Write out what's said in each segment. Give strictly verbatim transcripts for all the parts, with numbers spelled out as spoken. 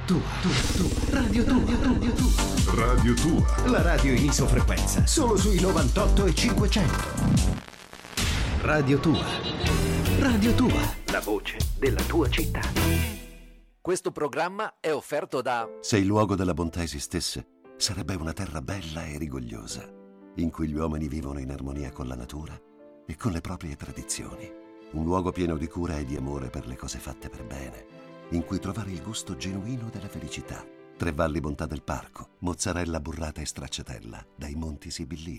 tua, tua, tua, Radio tua, Radio tua. Radio tua. La radio in isofrequenza, solo sui novantotto e cinquecento. Radio tua. Radio tua. La voce della tua città. Questo programma è offerto da... Se il luogo della bontà esistesse, sarebbe una terra bella e rigogliosa, in cui gli uomini vivono in armonia con la natura e con le proprie tradizioni. Un luogo pieno di cura e di amore per le cose fatte per bene, in cui trovare il gusto genuino della felicità. Tre Valli Bontà del Parco, mozzarella burrata e stracciatella, dai Monti Sibillini.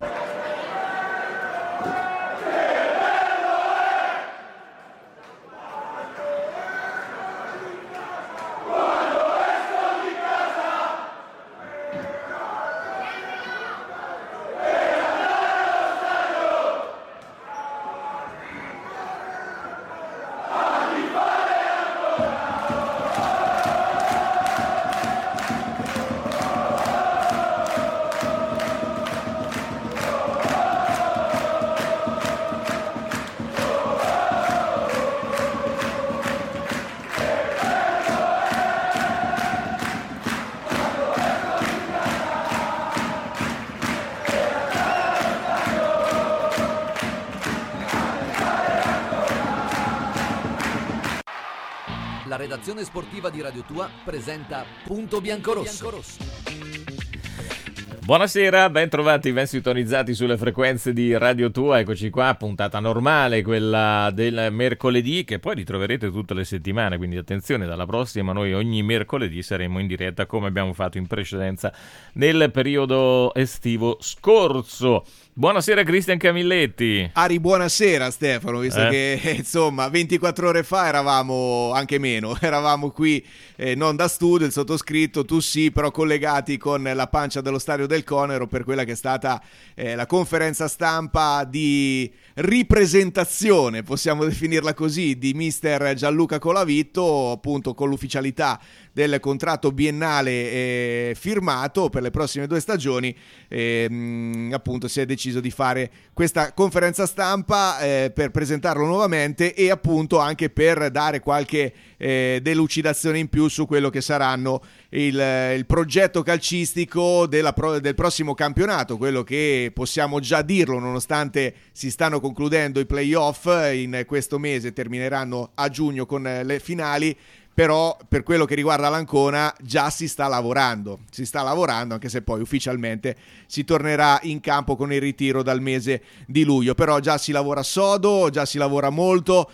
La redazione sportiva di Radio Tua presenta Punto Biancorosso. Buonasera, ben trovati, ben sintonizzati sulle frequenze di Radio Tua. Eccoci qua, puntata normale, quella del mercoledì, che poi ritroverete tutte le settimane, quindi attenzione, dalla prossima noi ogni mercoledì saremo in diretta come abbiamo fatto in precedenza nel periodo estivo scorso. Buonasera Cristian Camilletti. Ari, buonasera Stefano, visto eh? che insomma ventiquattro ore fa eravamo, anche meno, eravamo qui eh, non da studio, il sottoscritto, tu sì, però collegati con la pancia dello Stadio del Conero per quella che è stata eh, la conferenza stampa di ripresentazione, possiamo definirla così, di mister Gianluca Colavitto, appunto con l'ufficialità del contratto biennale eh, firmato per le prossime due stagioni. eh, mh, appunto si è deciso di fare questa conferenza stampa eh, per presentarlo nuovamente e appunto anche per dare qualche eh, delucidazione in più su quello che saranno il, il progetto calcistico della pro, del prossimo campionato, quello che possiamo già dirlo nonostante si stanno concludendo i playoff in questo mese, termineranno a giugno con le finali. Però per quello che riguarda l'Ancona già si sta lavorando, si sta lavorando anche se poi ufficialmente si tornerà in campo con il ritiro dal mese di luglio, però già si lavora sodo, già si lavora molto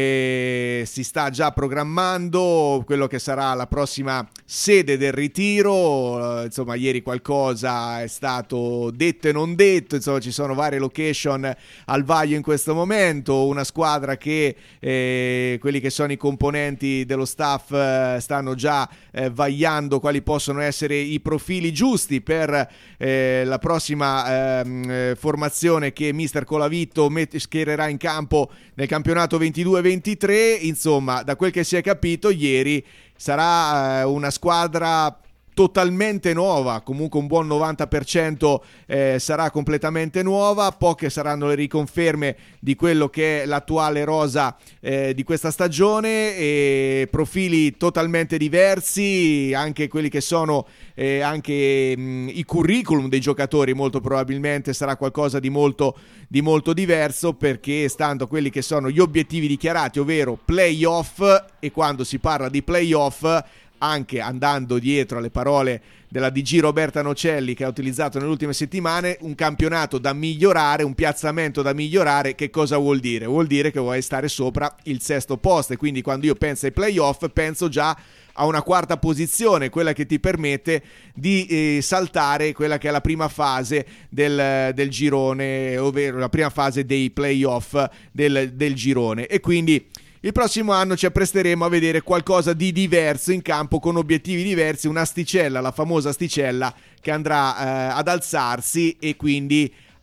e si sta già programmando quello che sarà la prossima sede del ritiro. Insomma, ieri qualcosa è stato detto e non detto, insomma ci sono varie location al vaglio in questo momento, una squadra che eh, quelli che sono i componenti dello staff stanno già eh, vagliando quali possono essere i profili giusti per eh, la prossima eh, formazione che mister Colavitto met- schiererà in campo nel campionato ventidue ventitré. Insomma, da quel che si è capito ieri sarà eh, una squadra totalmente nuova, comunque un buon novanta per cento eh, sarà completamente nuova, poche saranno le riconferme di quello che è l'attuale rosa eh, di questa stagione, e profili totalmente diversi, anche quelli che sono eh, anche mh, i curriculum dei giocatori molto probabilmente sarà qualcosa di molto, di molto diverso, perché stando a quelli che sono gli obiettivi dichiarati, ovvero playoff, e quando si parla di playoff anche andando dietro alle parole della D G Roberta Nocelli che ha utilizzato nelle ultime settimane, un campionato da migliorare, un piazzamento da migliorare. Che cosa vuol dire? Vuol dire che vuoi stare sopra il sesto posto, e quindi quando io penso ai playoff penso già a una quarta posizione, quella che ti permette di eh, saltare quella che è la prima fase del, del girone, ovvero la prima fase dei playoff del, del girone. E quindi il prossimo anno ci appresteremo a vedere qualcosa di diverso in campo, con obiettivi diversi, un'asticella, la famosa asticella che andrà eh, ad alzarsi, e quindi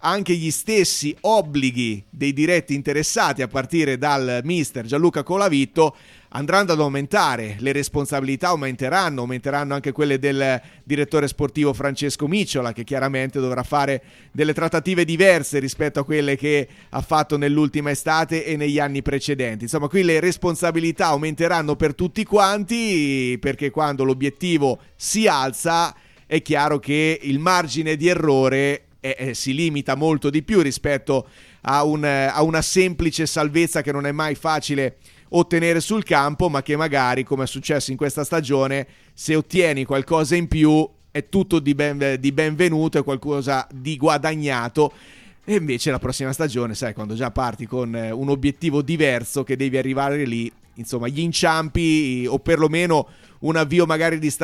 anche gli stessi obblighi dei diretti interessati a partire dal mister Gianluca Colavitto andranno ad aumentare, le responsabilità aumenteranno, aumenteranno anche quelle del direttore sportivo Francesco Micciola, che chiaramente dovrà fare delle trattative diverse rispetto a quelle che ha fatto nell'ultima estate e negli anni precedenti. Insomma, qui le responsabilità aumenteranno per tutti quanti, perché quando l'obiettivo si alza è chiaro che il margine di errore eh, eh, si limita molto di più rispetto a, un, a una semplice salvezza che non è mai facile ottenere sul campo, ma che magari, come è successo in questa stagione, se ottieni qualcosa in più è tutto di, ben, di benvenuto, è qualcosa di guadagnato. E invece la prossima stagione, sai, quando già parti con un obiettivo diverso, che devi arrivare lì, insomma, gli inciampi o perlomeno un avvio magari di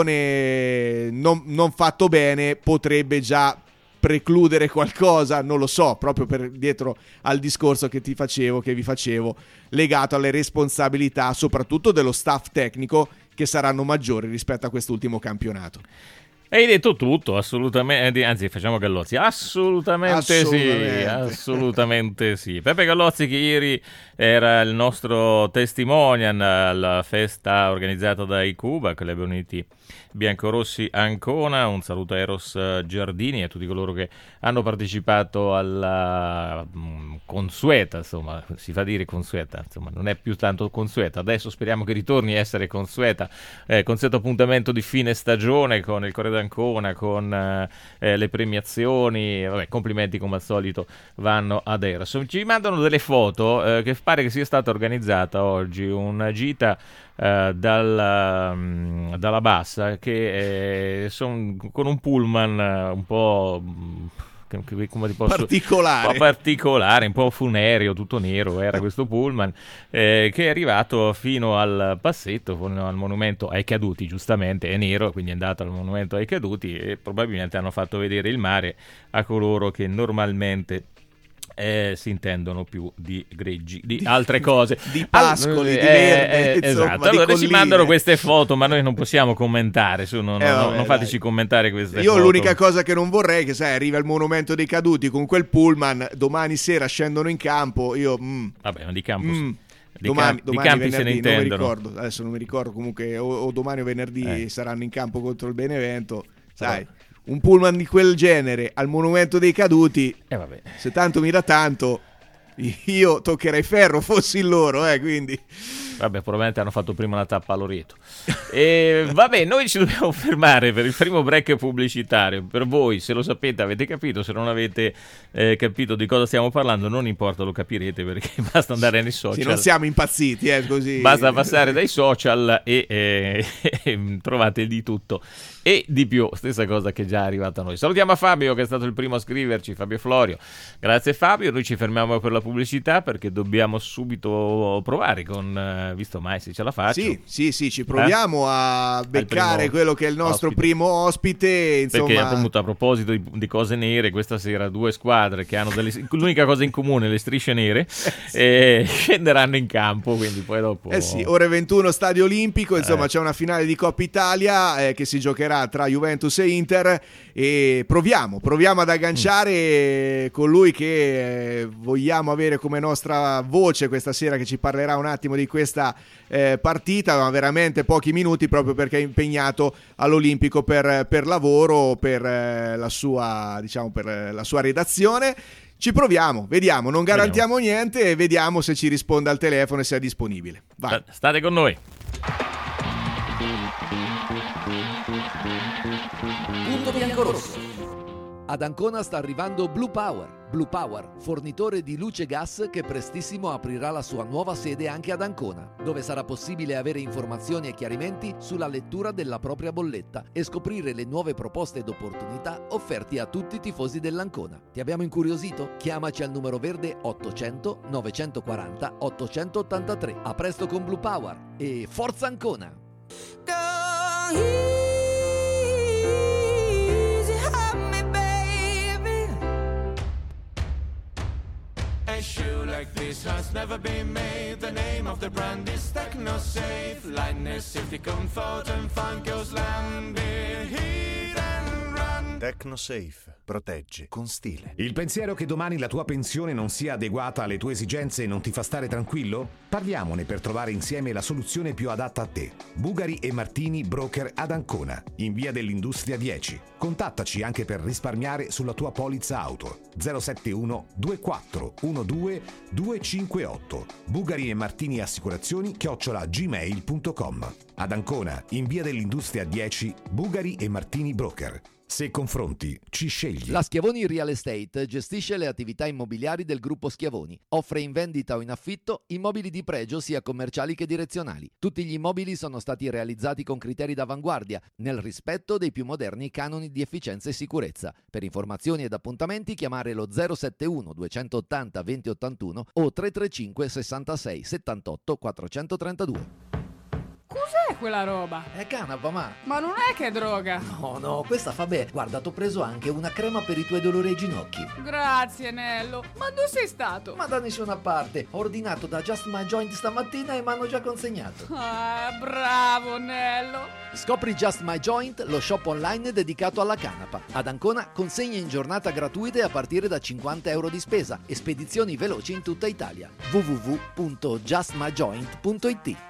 stagione non, non fatto bene potrebbe già precludere qualcosa, non lo so, proprio per dietro al discorso che ti facevo, che vi facevo, legato alle responsabilità soprattutto dello staff tecnico, che saranno maggiori rispetto a quest'ultimo campionato. Hai detto tutto, assolutamente, anzi facciamo Gallozzi, assolutamente, assolutamente. sì, assolutamente sì. Peppe Gallozzi, che ieri era il nostro testimonial alla festa organizzata dai Cuba, Club Uniti Biancorossi Ancona. Un saluto a Eros Giardini e a tutti coloro che hanno partecipato alla mh, consueta, insomma, si fa dire consueta, insomma, non è più tanto consueta, adesso speriamo che ritorni a essere consueta, eh, consueto appuntamento di fine stagione con il Corriere d'Ancona, con eh, le premiazioni. Vabbè, complimenti come al solito vanno ad Eros. Ci mandano delle foto, eh, che pare che sia stata organizzata oggi una gita Uh, dalla, um, dalla Bassa, che eh, son, con un pullman uh, un po' che, che, come ti posso, particolare. un po' particolare, un po' funereo, tutto nero era questo pullman, eh, che è arrivato fino al passetto, fino al monumento ai caduti. Giustamente è nero, quindi è andato al monumento ai caduti e probabilmente hanno fatto vedere il mare a coloro che normalmente Eh, si intendono più di greggi, di, di altre cose, di pascoli, All- di eh, verde, eh, insomma, esatto. Allora di ci mandano queste foto, ma noi non possiamo commentare su, non, eh, non, vabbè, non fateci dai. commentare queste Io foto. l'unica cosa che non vorrei è che, sai, arriva il monumento dei caduti con quel pullman, domani sera scendono in campo, io mm, vabbè, ma di campo mm, di, domani, camp- domani di campi venerdì, se ne non mi intendono. ricordo, adesso non mi ricordo, comunque o, o domani o venerdì eh. saranno in campo contro il Benevento, sai. Però un pullman di quel genere al monumento dei caduti, eh, vabbè. se tanto mi dà tanto, io toccherei ferro fossi loro, eh, quindi vabbè, probabilmente hanno fatto prima la tappa a Loreto. E vabbè, noi ci dobbiamo fermare per il primo break pubblicitario. Per voi, se lo sapete, avete capito. Se non avete eh, capito di cosa stiamo parlando, non importa, lo capirete, perché basta andare nei social. Sì, non siamo impazziti, eh, così. Basta passare dai social e, e, e trovate di tutto e di più. Stessa cosa che già è arrivata a noi. Salutiamo a Fabio, che è stato il primo a scriverci, Fabio Florio. Grazie Fabio. Noi ci fermiamo per la pubblicità, perché dobbiamo subito provare con... visto mai se ce la faccio. Sì, sì, sì, ci proviamo eh? a beccare quello che è il nostro ospite. primo ospite, insomma. Perché appunto, a proposito di, di cose nere, questa sera due squadre che hanno delle, l'unica cosa in comune, le strisce nere, eh, sì. e scenderanno in campo, quindi poi dopo... Eh sì, ore ventuno, Stadio Olimpico, insomma, eh. c'è una finale di Coppa Italia eh, che si giocherà tra Juventus e Inter, e proviamo, proviamo ad agganciare mm. colui che eh, vogliamo avere come nostra voce questa sera, che ci parlerà un attimo di questa eh, partita, ma veramente pochi minuti, proprio perché è impegnato all'Olimpico per, per lavoro, per eh, la sua, diciamo, per eh, la sua redazione. Ci proviamo, vediamo, non garantiamo vediamo. niente, e vediamo se ci risponde al telefono e se è disponibile. Vai. State con noi. Punto biancorosso. Ad Ancona sta arrivando Blue Power. Blue Power, fornitore di luce e gas, che prestissimo aprirà la sua nuova sede anche ad Ancona, dove sarà possibile avere informazioni e chiarimenti sulla lettura della propria bolletta e scoprire le nuove proposte ed opportunità offerti a tutti i tifosi dell'Ancona. Ti abbiamo incuriosito? Chiamaci al numero verde ottocento novecentoquaranta ottocentottantatré. A presto con Blue Power e forza Ancona! A shoe like this has never been made. The name of the brand is TechnoSafe. Lightness, safety, comfort and fun goes land. Hit and run. TechnoSafe. Protegge con stile. Il pensiero che domani la tua pensione non sia adeguata alle tue esigenze non ti fa stare tranquillo? Parliamone per trovare insieme la soluzione più adatta a te. Bugari e Martini Broker ad Ancona, in via dell'Industria dieci. Contattaci anche per risparmiare sulla tua polizza auto. zero sette uno due quattro uno due due cinque otto. Bugari e Martini Assicurazioni chiocciola gmail punto com. Ad Ancona, in via dell'Industria dieci, Bugari e Martini Broker. Se confronti, ci scegli. La Schiavoni Real Estate gestisce le attività immobiliari del gruppo Schiavoni. Offre in vendita o in affitto immobili di pregio sia commerciali che direzionali. Tutti gli immobili sono stati realizzati con criteri d'avanguardia, nel rispetto dei più moderni canoni di efficienza e sicurezza. Per informazioni ed appuntamenti chiamare lo zero sette uno due otto zero due zero otto uno o tre tre cinque sessantasei settantotto quattrocentotrentadue. Cos'è quella roba? È canapa, ma... Ma non è che è droga. No, no, questa fa bene. Guarda, t'ho preso anche una crema per i tuoi dolori ai ginocchi. Grazie, Nello. Ma dove sei stato? Ma da nessuna parte. Ho ordinato da Just My Joint stamattina e mi hanno già consegnato. Ah, bravo, Nello. Scopri Just My Joint, lo shop online dedicato alla canapa. Ad Ancona consegne in giornata gratuite a partire da cinquanta euro di spesa e spedizioni veloci in tutta Italia. w w w punto just my joint punto i t.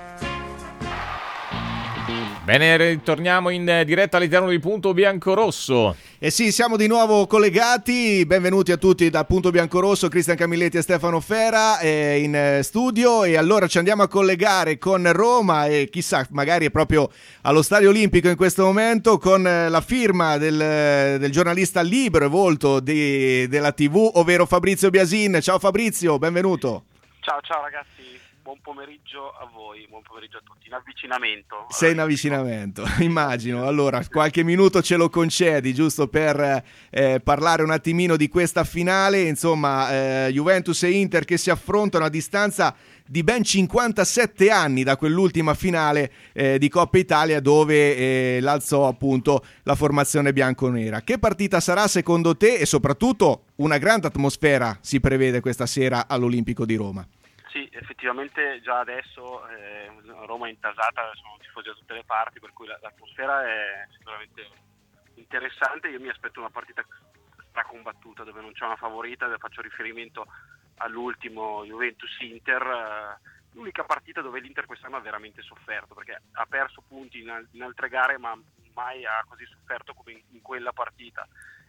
Bene, ritorniamo in diretta all'interno di Punto Biancorosso. E sì, siamo di nuovo collegati, benvenuti a tutti da Punto Biancorosso, Cristian Camilletti e Stefano Fera eh, in studio, e allora ci andiamo a collegare con Roma e chissà, magari è proprio allo Stadio Olimpico in questo momento, con la firma del, del giornalista libero e volto di, della tivù, ovvero Fabrizio Biasin. Ciao Fabrizio, benvenuto. Ciao, ciao ragazzi. Buon pomeriggio a voi, buon pomeriggio a tutti. In avvicinamento. Sei in avvicinamento, immagino. Allora, qualche minuto ce lo concedi, giusto per eh, parlare un attimino di questa finale. Insomma, eh, Juventus e Inter che si affrontano a distanza di ben cinquantasette anni da quell'ultima finale eh, di Coppa Italia dove eh, l'alzò appunto la formazione bianconera. Che partita sarà secondo te? E soprattutto una grande atmosfera si prevede questa sera all'Olimpico di Roma. Sì, effettivamente già adesso eh, Roma è intasata, sono tifosi da tutte le parti, per cui l'atmosfera è sicuramente interessante. Io mi aspetto una partita stracombattuta dove non c'è una favorita, faccio riferimento all'ultimo Juventus-Inter, eh, l'unica partita dove l'Inter quest'anno ha veramente sofferto, perché ha perso punti in, in altre gare ma mai ha così sofferto come in, in quella partita.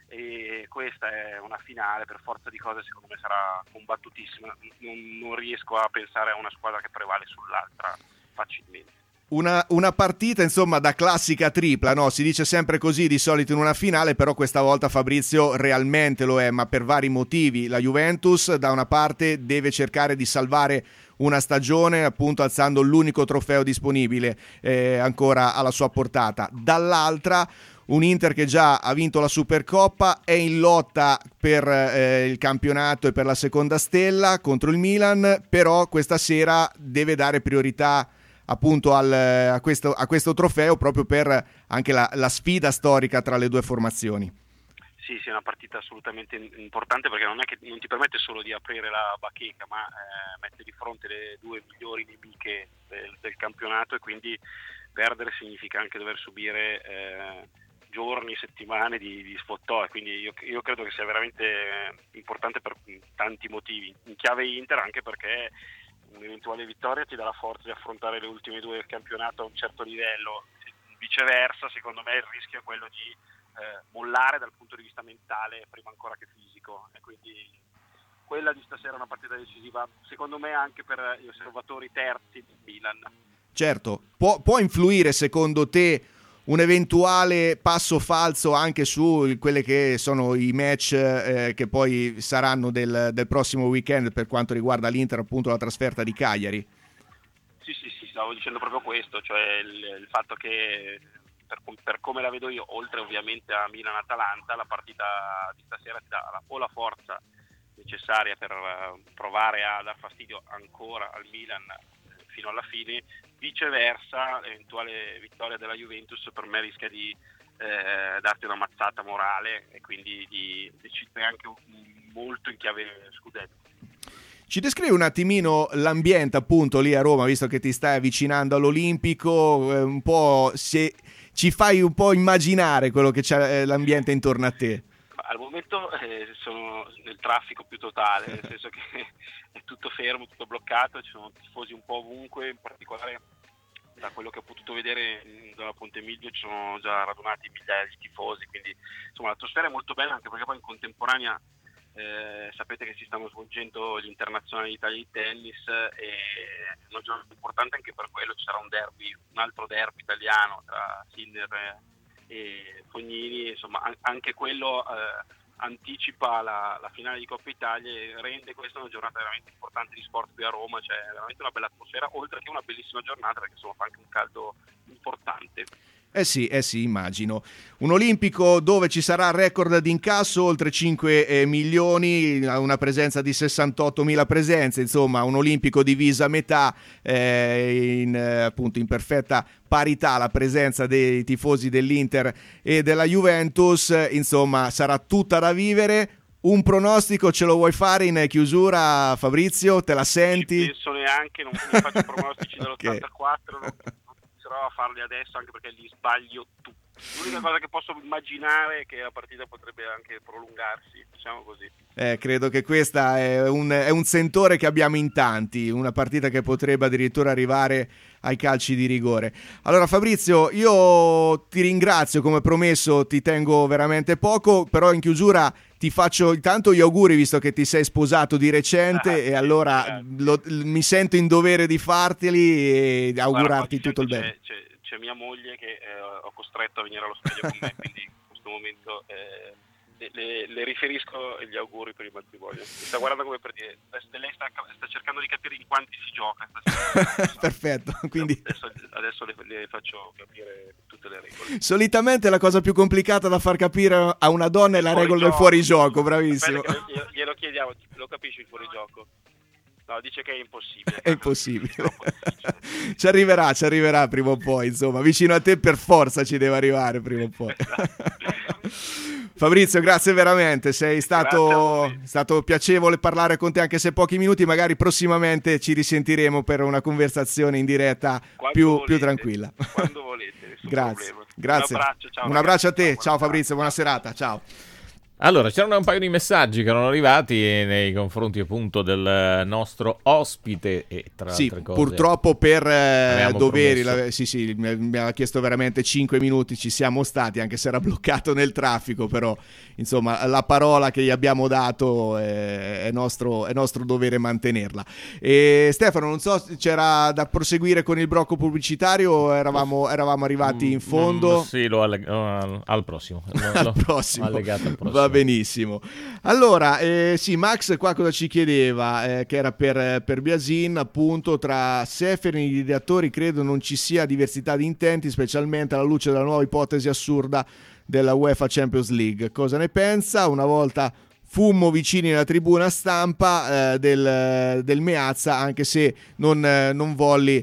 E questa è una finale, per forza di cose secondo me sarà combattutissima, non, non riesco a pensare a una squadra che prevale sull'altra facilmente. Una, una partita insomma da classica tripla, no? Si dice sempre così di solito in una finale, però questa volta Fabrizio realmente lo è, ma per vari motivi. La Juventus da una parte deve cercare di salvare una stagione appunto alzando l'unico trofeo disponibile eh, ancora alla sua portata, dall'altra un Inter che già ha vinto la Supercoppa, è in lotta per eh, il campionato e per la seconda stella contro il Milan, però questa sera deve dare priorità appunto al, a, questo, a questo trofeo proprio per anche la, la sfida storica tra le due formazioni. Sì, sì, è una partita assolutamente importante, perché non è che non ti permette solo di aprire la bacheca, ma eh, mette di fronte le due migliori nemiche del, del campionato, e quindi perdere significa anche dover subire eh, giorni, settimane di, di sfottò, e quindi io, io credo che sia veramente importante per tanti motivi, in chiave Inter anche perché un'eventuale vittoria ti dà la forza di affrontare le ultime due del campionato a un certo livello, viceversa secondo me il rischio è quello di eh, mollare dal punto di vista mentale prima ancora che fisico, e quindi quella di stasera è una partita decisiva secondo me anche per gli osservatori terzi di Milan. Certo, può, può influire secondo te un eventuale passo falso anche su quelli che sono i match eh, che poi saranno del, del prossimo weekend per quanto riguarda l'Inter, appunto la trasferta di Cagliari? Sì, sì, sì, stavo dicendo proprio questo, cioè il, il fatto che per, per come la vedo io, oltre ovviamente a Milan-Atalanta, la partita di stasera ti dà la, o la forza necessaria per uh, provare a dar fastidio ancora al Milan fino alla fine, viceversa l'eventuale vittoria della Juventus per me rischia di eh, darti una mazzata morale e quindi di decidere anche molto in chiave scudetto. Ci descrivi un attimino l'ambiente appunto lì a Roma, visto che ti stai avvicinando all'Olimpico, eh, un po' se ci fai un po' immaginare quello che c'è eh, l'ambiente intorno a te. Al momento eh, sono nel traffico più totale, nel senso che è tutto fermo, tutto bloccato, ci sono tifosi un po' ovunque, in particolare da quello che ho potuto vedere in zona Ponte Milvio ci sono già radunati migliaia di tifosi, quindi insomma l'atmosfera è molto bella, anche perché poi in contemporanea eh, sapete che si stanno svolgendo gli internazionali d'Italia di tennis e è una giornata importante anche per quello, ci sarà un derby, un altro derby italiano tra Sinner e Fognini, insomma anche quello eh, anticipa la, la finale di Coppa Italia e rende questa una giornata veramente importante di sport qui a Roma, c'è cioè veramente una bella atmosfera, oltre che una bellissima giornata perché insomma fa anche un caldo importante. Eh sì, eh sì, immagino. Un Olimpico dove ci sarà record di incasso, oltre cinque eh, milioni, una presenza di sessantottomila presenze, insomma un Olimpico diviso a metà, eh, in, eh, appunto in perfetta parità la presenza dei tifosi dell'Inter e della Juventus, insomma sarà tutta da vivere. Un pronostico ce lo vuoi fare in chiusura, Fabrizio? Te la senti? Non penso neanche, non mi faccio pronostici dall'ottantaquattro, okay. non a farli adesso anche perché li sbaglio tutti. L'unica cosa che posso immaginare è che la partita potrebbe anche prolungarsi, diciamo così. Eh, credo che questa è un, è un sentore che abbiamo in tanti, una partita che potrebbe addirittura arrivare ai calci di rigore. Allora Fabrizio, io ti ringrazio, come promesso ti tengo veramente poco, però in chiusura ti faccio intanto gli auguri visto che ti sei sposato di recente ah, e allora lo, mi sento in dovere di farteli e augurarti Guarda, tutto il bene. C'è, c'è, c'è mia moglie che eh, ho costretto a venire allo stadio con me, quindi in questo momento eh, le, le, le riferisco gli auguri per il matrimonio. Mi sta guardando come per dire, lei sta, sta cercando di capire in quanti si gioca. Perfetto, quindi adesso, adesso le, le faccio capire tutte le regole. Solitamente la cosa più complicata da far capire a una donna è la regola del fuorigioco, bravissimo. Glielo chiediamo, lo capisci il fuorigioco? No, dice che è impossibile. È impossibile. Ci arriverà, ci arriverà prima o poi, insomma, vicino a te per forza ci deve arrivare prima o poi. Fabrizio, grazie veramente, sei stato, stato piacevole parlare con te, anche se pochi minuti, magari prossimamente ci risentiremo per una conversazione in diretta più, più tranquilla. Quando volete, grazie, grazie. Un abbraccio, ciao, un abbraccio a te, ciao, ciao Fabrizio, buona serata, ciao. Allora, c'erano un paio di messaggi che erano arrivati nei confronti appunto del nostro ospite e tra sì, altre cose purtroppo per eh, doveri la, sì sì mi, mi ha chiesto veramente cinque minuti, ci siamo stati anche se era bloccato nel traffico, però insomma la parola che gli abbiamo dato è, è, nostro, è nostro dovere mantenerla. E Stefano, non so se c'era da proseguire con il blocco pubblicitario o eravamo, eravamo arrivati in fondo. Mm, sì, lo alleg- al, al prossimo lo, al lo, prossimo, allegato al prossimo. Va benissimo. Allora, eh, sì, Max qua cosa ci chiedeva? Eh, che era per, per Biasin, appunto, tra Seferin e gli ideatori credo non ci sia diversità di intenti, specialmente alla luce della nuova ipotesi assurda della UEFA Champions League. Cosa ne pensa? Una volta fummo vicini alla tribuna stampa eh, del, del Meazza, anche se non, eh, non volli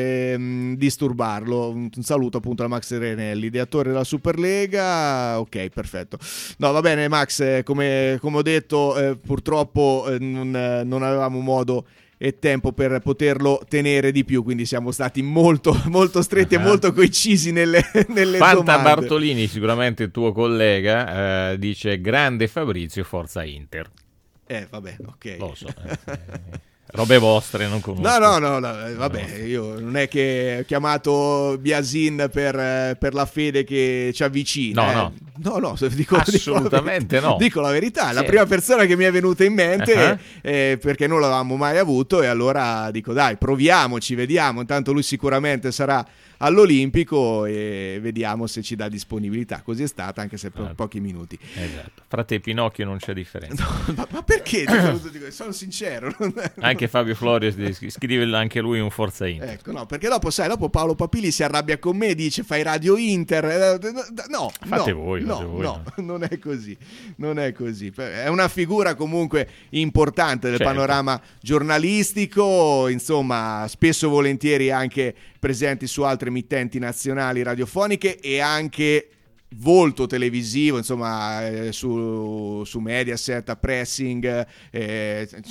ehm, disturbarlo. Un saluto appunto a Max Renelli, ideatore della Superlega. Ok, perfetto. No, va bene Max, eh, come, come ho detto eh, purtroppo eh, non, eh, non avevamo modo e tempo per poterlo tenere di più, quindi siamo stati molto molto stretti uh-huh. e molto concisi nelle, nelle Fanta domande. Bartolini, sicuramente il tuo collega, eh, dice grande Fabrizio, forza Inter. Eh vabbè, ok. Lo so. Eh, robe vostre non conosco. No, no, no, no vabbè, io non è che ho chiamato Biasin per, per la fede che ci avvicina. No, eh. no. No, no, dico, assolutamente dico la no. Dico la verità, è sì. la prima persona che mi è venuta in mente uh-huh. eh, perché non l'avevamo mai avuto e allora dico dai, proviamoci, vediamo, intanto lui sicuramente sarà all'Olimpico e vediamo se ci dà disponibilità. Così è stata, anche se per ah, pochi minuti. Esatto. Fra te e Pinocchio non c'è differenza. No, ma, ma perché? Sono sincero. Anche Fabio Florio scrive anche lui un Forza Inter. Ecco, no, perché dopo sai, dopo Paolo Papili si arrabbia con me, dice fai Radio Inter. No, fate no, voi, no, fate voi, no, no, non è così. Non è così. È una figura comunque importante del certo. panorama giornalistico, insomma, spesso e volentieri anche presenti su altre emittenti nazionali radiofoniche e anche volto televisivo, insomma, eh, su, su Mediaset, a Pressing, eh,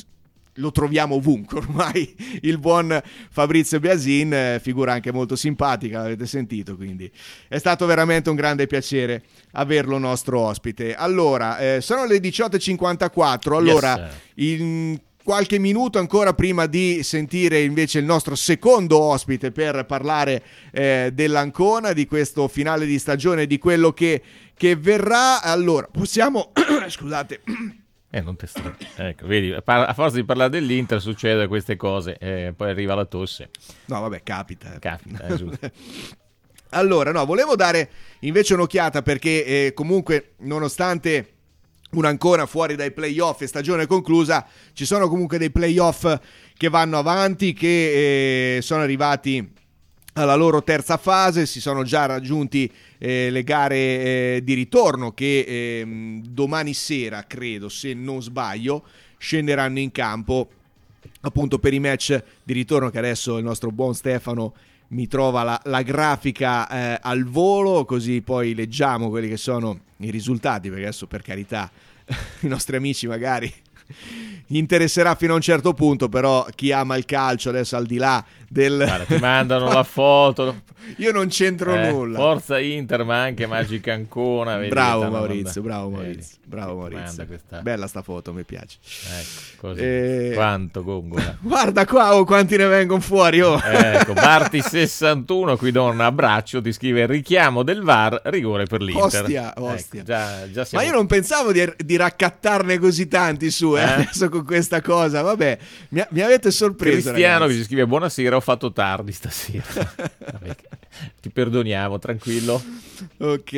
lo troviamo ovunque ormai, il buon Fabrizio Biasin, eh, figura anche molto simpatica, l'avete sentito, quindi è stato veramente un grande piacere averlo nostro ospite. Allora, eh, sono le diciotto e cinquantaquattro, allora yes. in qualche minuto ancora prima di sentire invece il nostro secondo ospite per parlare eh, dell'Ancona, di questo finale di stagione, di quello che, che verrà, allora possiamo, scusate... Eh, non te sta... ecco, vedi, a forza di parlare dell'Inter succede queste cose, eh, poi arriva la tosse. No, vabbè, capita. Capita, è giusto. Allora, no, volevo dare invece un'occhiata perché eh, comunque, nonostante un ancora fuori dai playoff e stagione conclusa, ci sono comunque dei playoff che vanno avanti, che eh, sono arrivati alla loro terza fase, si sono già raggiunti eh, le gare eh, di ritorno che eh, domani sera, credo, se non sbaglio, scenderanno in campo appunto per i match di ritorno, che adesso il nostro buon Stefano mi trova la, la grafica eh, al volo, così poi leggiamo quelli che sono i risultati, perché adesso, per carità, i nostri amici magari gli interesserà fino a un certo punto, però chi ama il calcio adesso, al di là del... Guarda, ti mandano la foto, io non c'entro eh, nulla. Forza Inter, ma anche Magica Ancona. Vedi, bravo Maurizio, bravo Maurizio, vedi, bravo Maurizio. Questa... bella sta foto, mi piace. Ecco, così. E... quanto gongola. Guarda qua, oh, quanti ne vengono fuori, oh. Ecco, Barti sessantuno qui do un abbraccio, ti scrive richiamo del V A R, rigore per l'Inter. Ostia, ostia. Ecco, già, già siamo... Ma io non pensavo di, di raccattarne così tanti su, eh, eh? adesso con questa cosa, vabbè, mi, mi avete sorpreso. Cristiano ragazzi. Che ci scrive buonasera, ho fatto tardi stasera. Vabbè, ti perdoniamo, tranquillo. Ok,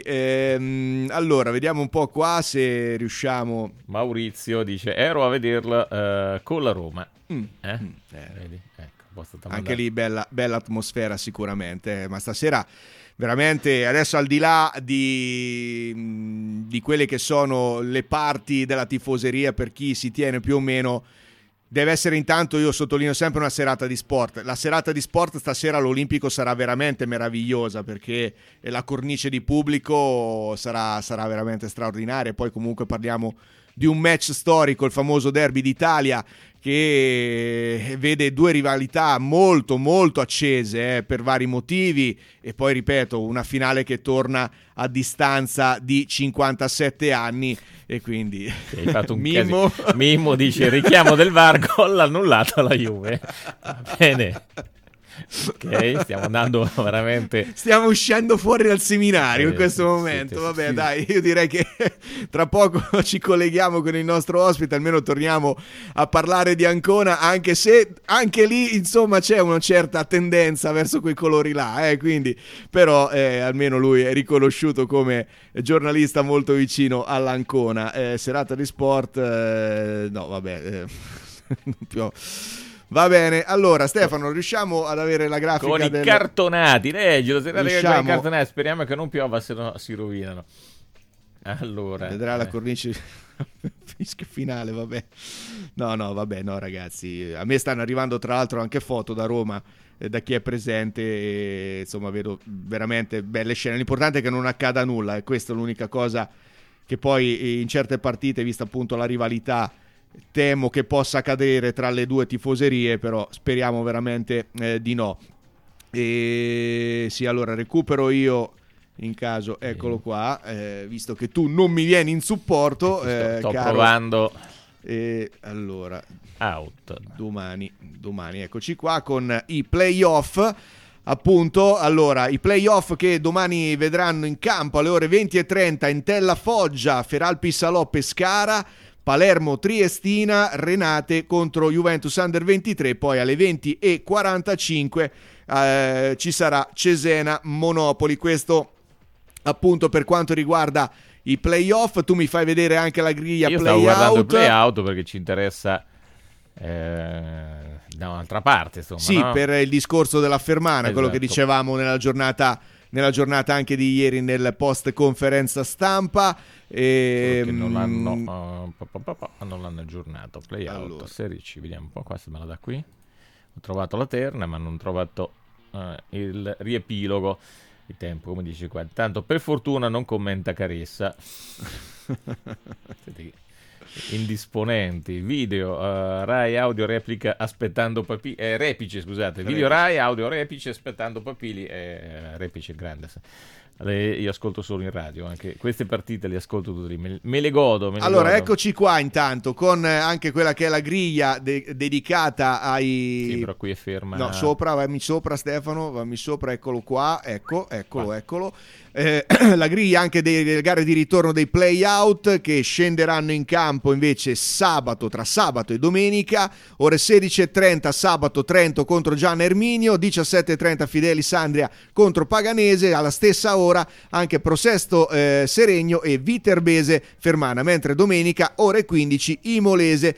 ehm, allora vediamo un po' qua se riusciamo. Maurizio dice ero a vederla uh, con la Roma. Mm. Eh? Mm. Eh. Vedi? Ecco, anche lì bella, bella atmosfera sicuramente, eh, ma stasera veramente, adesso al di là di, di quelle che sono le parti della tifoseria, per chi si tiene più o meno, deve essere, intanto, io sottolineo sempre, una serata di sport. La serata di sport stasera all'Olimpico sarà veramente meravigliosa, perché la cornice di pubblico sarà, sarà veramente straordinaria. Poi comunque parliamo di un match storico, il famoso Derby d'Italia, che vede due rivalità molto molto accese eh, per vari motivi, e poi ripeto, una finale che torna a distanza di cinquantasette anni, e quindi hai fatto un Mimmo. Mimmo dice richiamo del V A R, gol annullato alla Juve. Bene, ok, stiamo andando veramente, stiamo uscendo fuori dal seminario eh, in questo sì, momento sì, vabbè sì. Dai, io direi che tra poco ci colleghiamo con il nostro ospite, almeno torniamo a parlare di Ancona, anche se anche lì insomma c'è una certa tendenza verso quei colori là, eh, quindi però eh, almeno lui è riconosciuto come giornalista molto vicino all'Ancona. Eh, serata di sport, eh, no vabbè eh, più... Va bene, allora Stefano, riusciamo ad avere la grafica con i del... cartonati, leggilo, se riusciamo... con i cartonati, speriamo che non piova, se no si rovinano. Allora vedrà eh. la cornice fischio finale, vabbè. No, no, vabbè, no ragazzi, a me stanno arrivando tra l'altro anche foto da Roma, eh, da chi è presente, e, insomma vedo veramente belle scene. L'importante è che non accada nulla, e questa è l'unica cosa che poi in certe partite, vista appunto la rivalità, temo che possa cadere tra le due tifoserie, però speriamo veramente eh, di no. E sì, allora recupero io in caso, eccolo qua, eh, visto che tu non mi vieni in supporto, eh, sto caro, provando. E allora out domani, domani eccoci qua con i playoff, appunto. Allora, i playoff che domani vedranno in campo alle ore venti e trenta Entella Foggia, Feralpi Salò Pescara, Palermo Triestina, Renate contro Juventus Under ventitré, poi alle venti e quarantacinque eh, ci sarà Cesena Monopoli. Questo appunto per quanto riguarda i playoff. Tu mi fai vedere anche la griglia Io play stavo guardando out. il play out perché ci interessa eh, da un'altra parte, insomma, sì, no? Per il discorso della Fermana, esatto. Quello che dicevamo nella giornata nella giornata anche di ieri nel post conferenza stampa. E non l'hanno, uh, pa, pa, pa, pa, non l'hanno aggiornato. Play out allora. Serie C, vediamo un po' qua se me la da qui. Ho trovato la terna, ma non ho trovato uh, il riepilogo. Il tempo, come dice qua. Tanto per fortuna non commenta Caressa. indisponenti. Video uh, Rai audio replica aspettando Papili, eh, repice scusate, video Rai audio repice aspettando Papili, eh, repice grande. Le, io ascolto solo in radio, anche queste partite le ascolto tutte lì, me, me le godo. Me le allora, godo. Eccoci qua intanto con anche quella che è la griglia de- dedicata ai... Sì, però qui è ferma. No, sopra, vammi sopra Stefano, vammi sopra, eccolo qua, ecco, eccolo, qua. eccolo. Eh, la griglia anche delle gare di ritorno dei play-out che scenderanno in campo invece sabato, tra sabato e domenica, ore sedici e trenta sabato Trento contro Gian Erminio, diciassette e trenta Fidelis Andria contro Paganese, alla stessa ora anche Prosesto eh, Seregno e Viterbese Fermana, mentre domenica ore quindici Imolese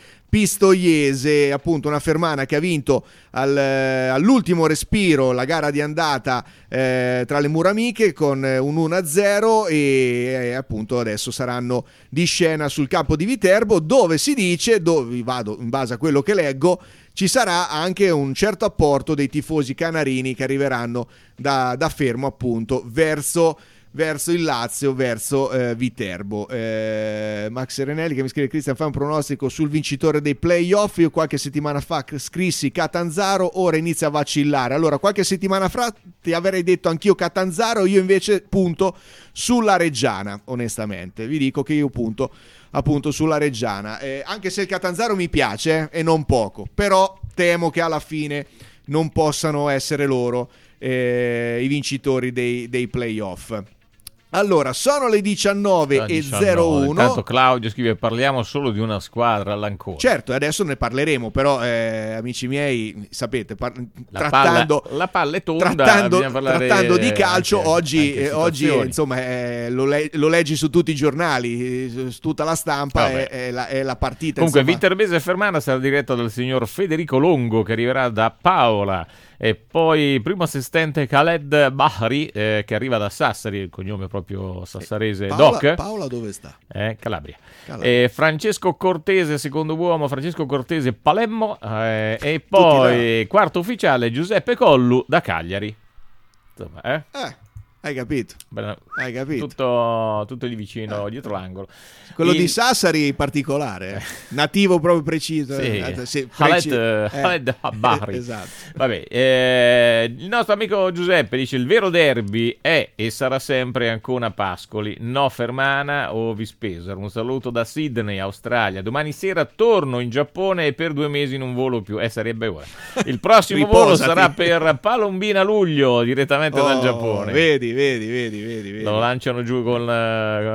Pistoiese, appunto una Fermana che ha vinto al, all'ultimo respiro la gara di andata eh, tra le mura amiche con un uno a zero e eh, appunto adesso saranno di scena sul campo di Viterbo, dove si dice, dove vado in base a quello che leggo, ci sarà anche un certo apporto dei tifosi canarini che arriveranno da, da Fermo appunto verso verso il Lazio, verso eh, Viterbo. eh, Max Serenelli che mi scrive: Cristian, fai un pronostico sul vincitore dei playoff. Io qualche settimana fa scrissi Catanzaro, ora inizia a vacillare. Allora qualche settimana fa ti avrei detto anch'io Catanzaro, io invece punto sulla Reggiana, onestamente vi dico che io punto appunto sulla Reggiana, eh, anche se il Catanzaro mi piace eh, e non poco, però temo che alla fine non possano essere loro eh, i vincitori dei, dei playoff. Allora, sono le diciannove e zero uno. Intanto Claudio scrive: parliamo solo di una squadra all'ancora. Certo, adesso ne parleremo, però eh, amici miei, sapete, par- la trattando, palla, la palla è tonda, trattando, parlare, trattando di calcio, anche, oggi, anche eh, oggi eh, insomma eh, lo, le- lo leggi su tutti i giornali, su tutta la stampa, è, è, la, è la partita. Comunque insomma. Viterbese Fermana sarà diretta dal signor Federico Longo, che arriverà da Paola, e poi primo assistente Khaled Bahri eh, che arriva da Sassari, il cognome proprio sassarese. Paola, Doc Paola dove sta? Eh, Calabria. Calabria. Eh, Francesco Cortese secondo uomo, Francesco Cortese Palermo, eh, e poi quarto ufficiale Giuseppe Collu da Cagliari. Insomma, eh? Eh, hai capito? Beh, hai capito? Tutto, tutto lì vicino, eh. dietro l'angolo. Quello Il... di Sassari in particolare, eh. nativo proprio preciso. Sì. Eh, sì, Khaled, preci- eh. Khaled Bahri. Esatto. Vabbè, eh, il nostro amico Giuseppe dice: il vero derby è e sarà sempre Ancona Pascoli, no Fermana o Vispesaro. Un saluto da Sydney, Australia. Domani sera torno in Giappone e per due mesi non volo più. Eh, sarebbe ora. Il prossimo volo sarà per Palombina Luglio, direttamente oh, dal Giappone. Vedi, vedi, vedi, vedi, vedi. Lo lanciano giù con uh,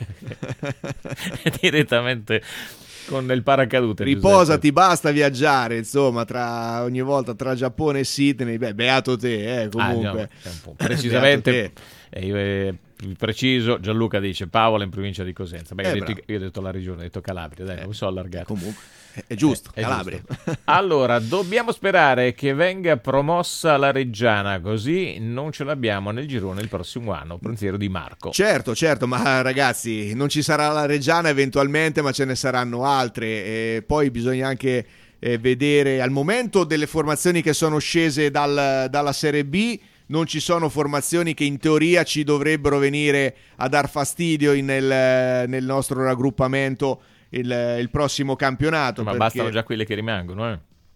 direttamente con il paracadute. Riposati, Giuseppe. basta viaggiare, insomma, tra ogni volta tra Giappone e Sydney. Beh, beato te, eh, comunque. Ah, no, precisamente eh, io, eh, preciso, Gianluca dice Paola in provincia di Cosenza. Beh, eh, io, ho detto, io ho detto la regione, ho detto Calabria, dai, eh, non so allargato. Comunque è giusto, è, è Calabria. Giusto. Allora, dobbiamo sperare che venga promossa la Reggiana, così non ce l'abbiamo nel girone il prossimo anno. Pensiero di Marco. Certo, certo, ma ragazzi, non ci sarà la Reggiana eventualmente, ma ce ne saranno altre. E poi bisogna anche eh, vedere al momento delle formazioni che sono scese dal, dalla Serie B. Non ci sono formazioni che in teoria ci dovrebbero venire a dar fastidio in, nel, nel nostro raggruppamento il, il prossimo campionato. Ma perché bastano già quelle che rimangono, eh?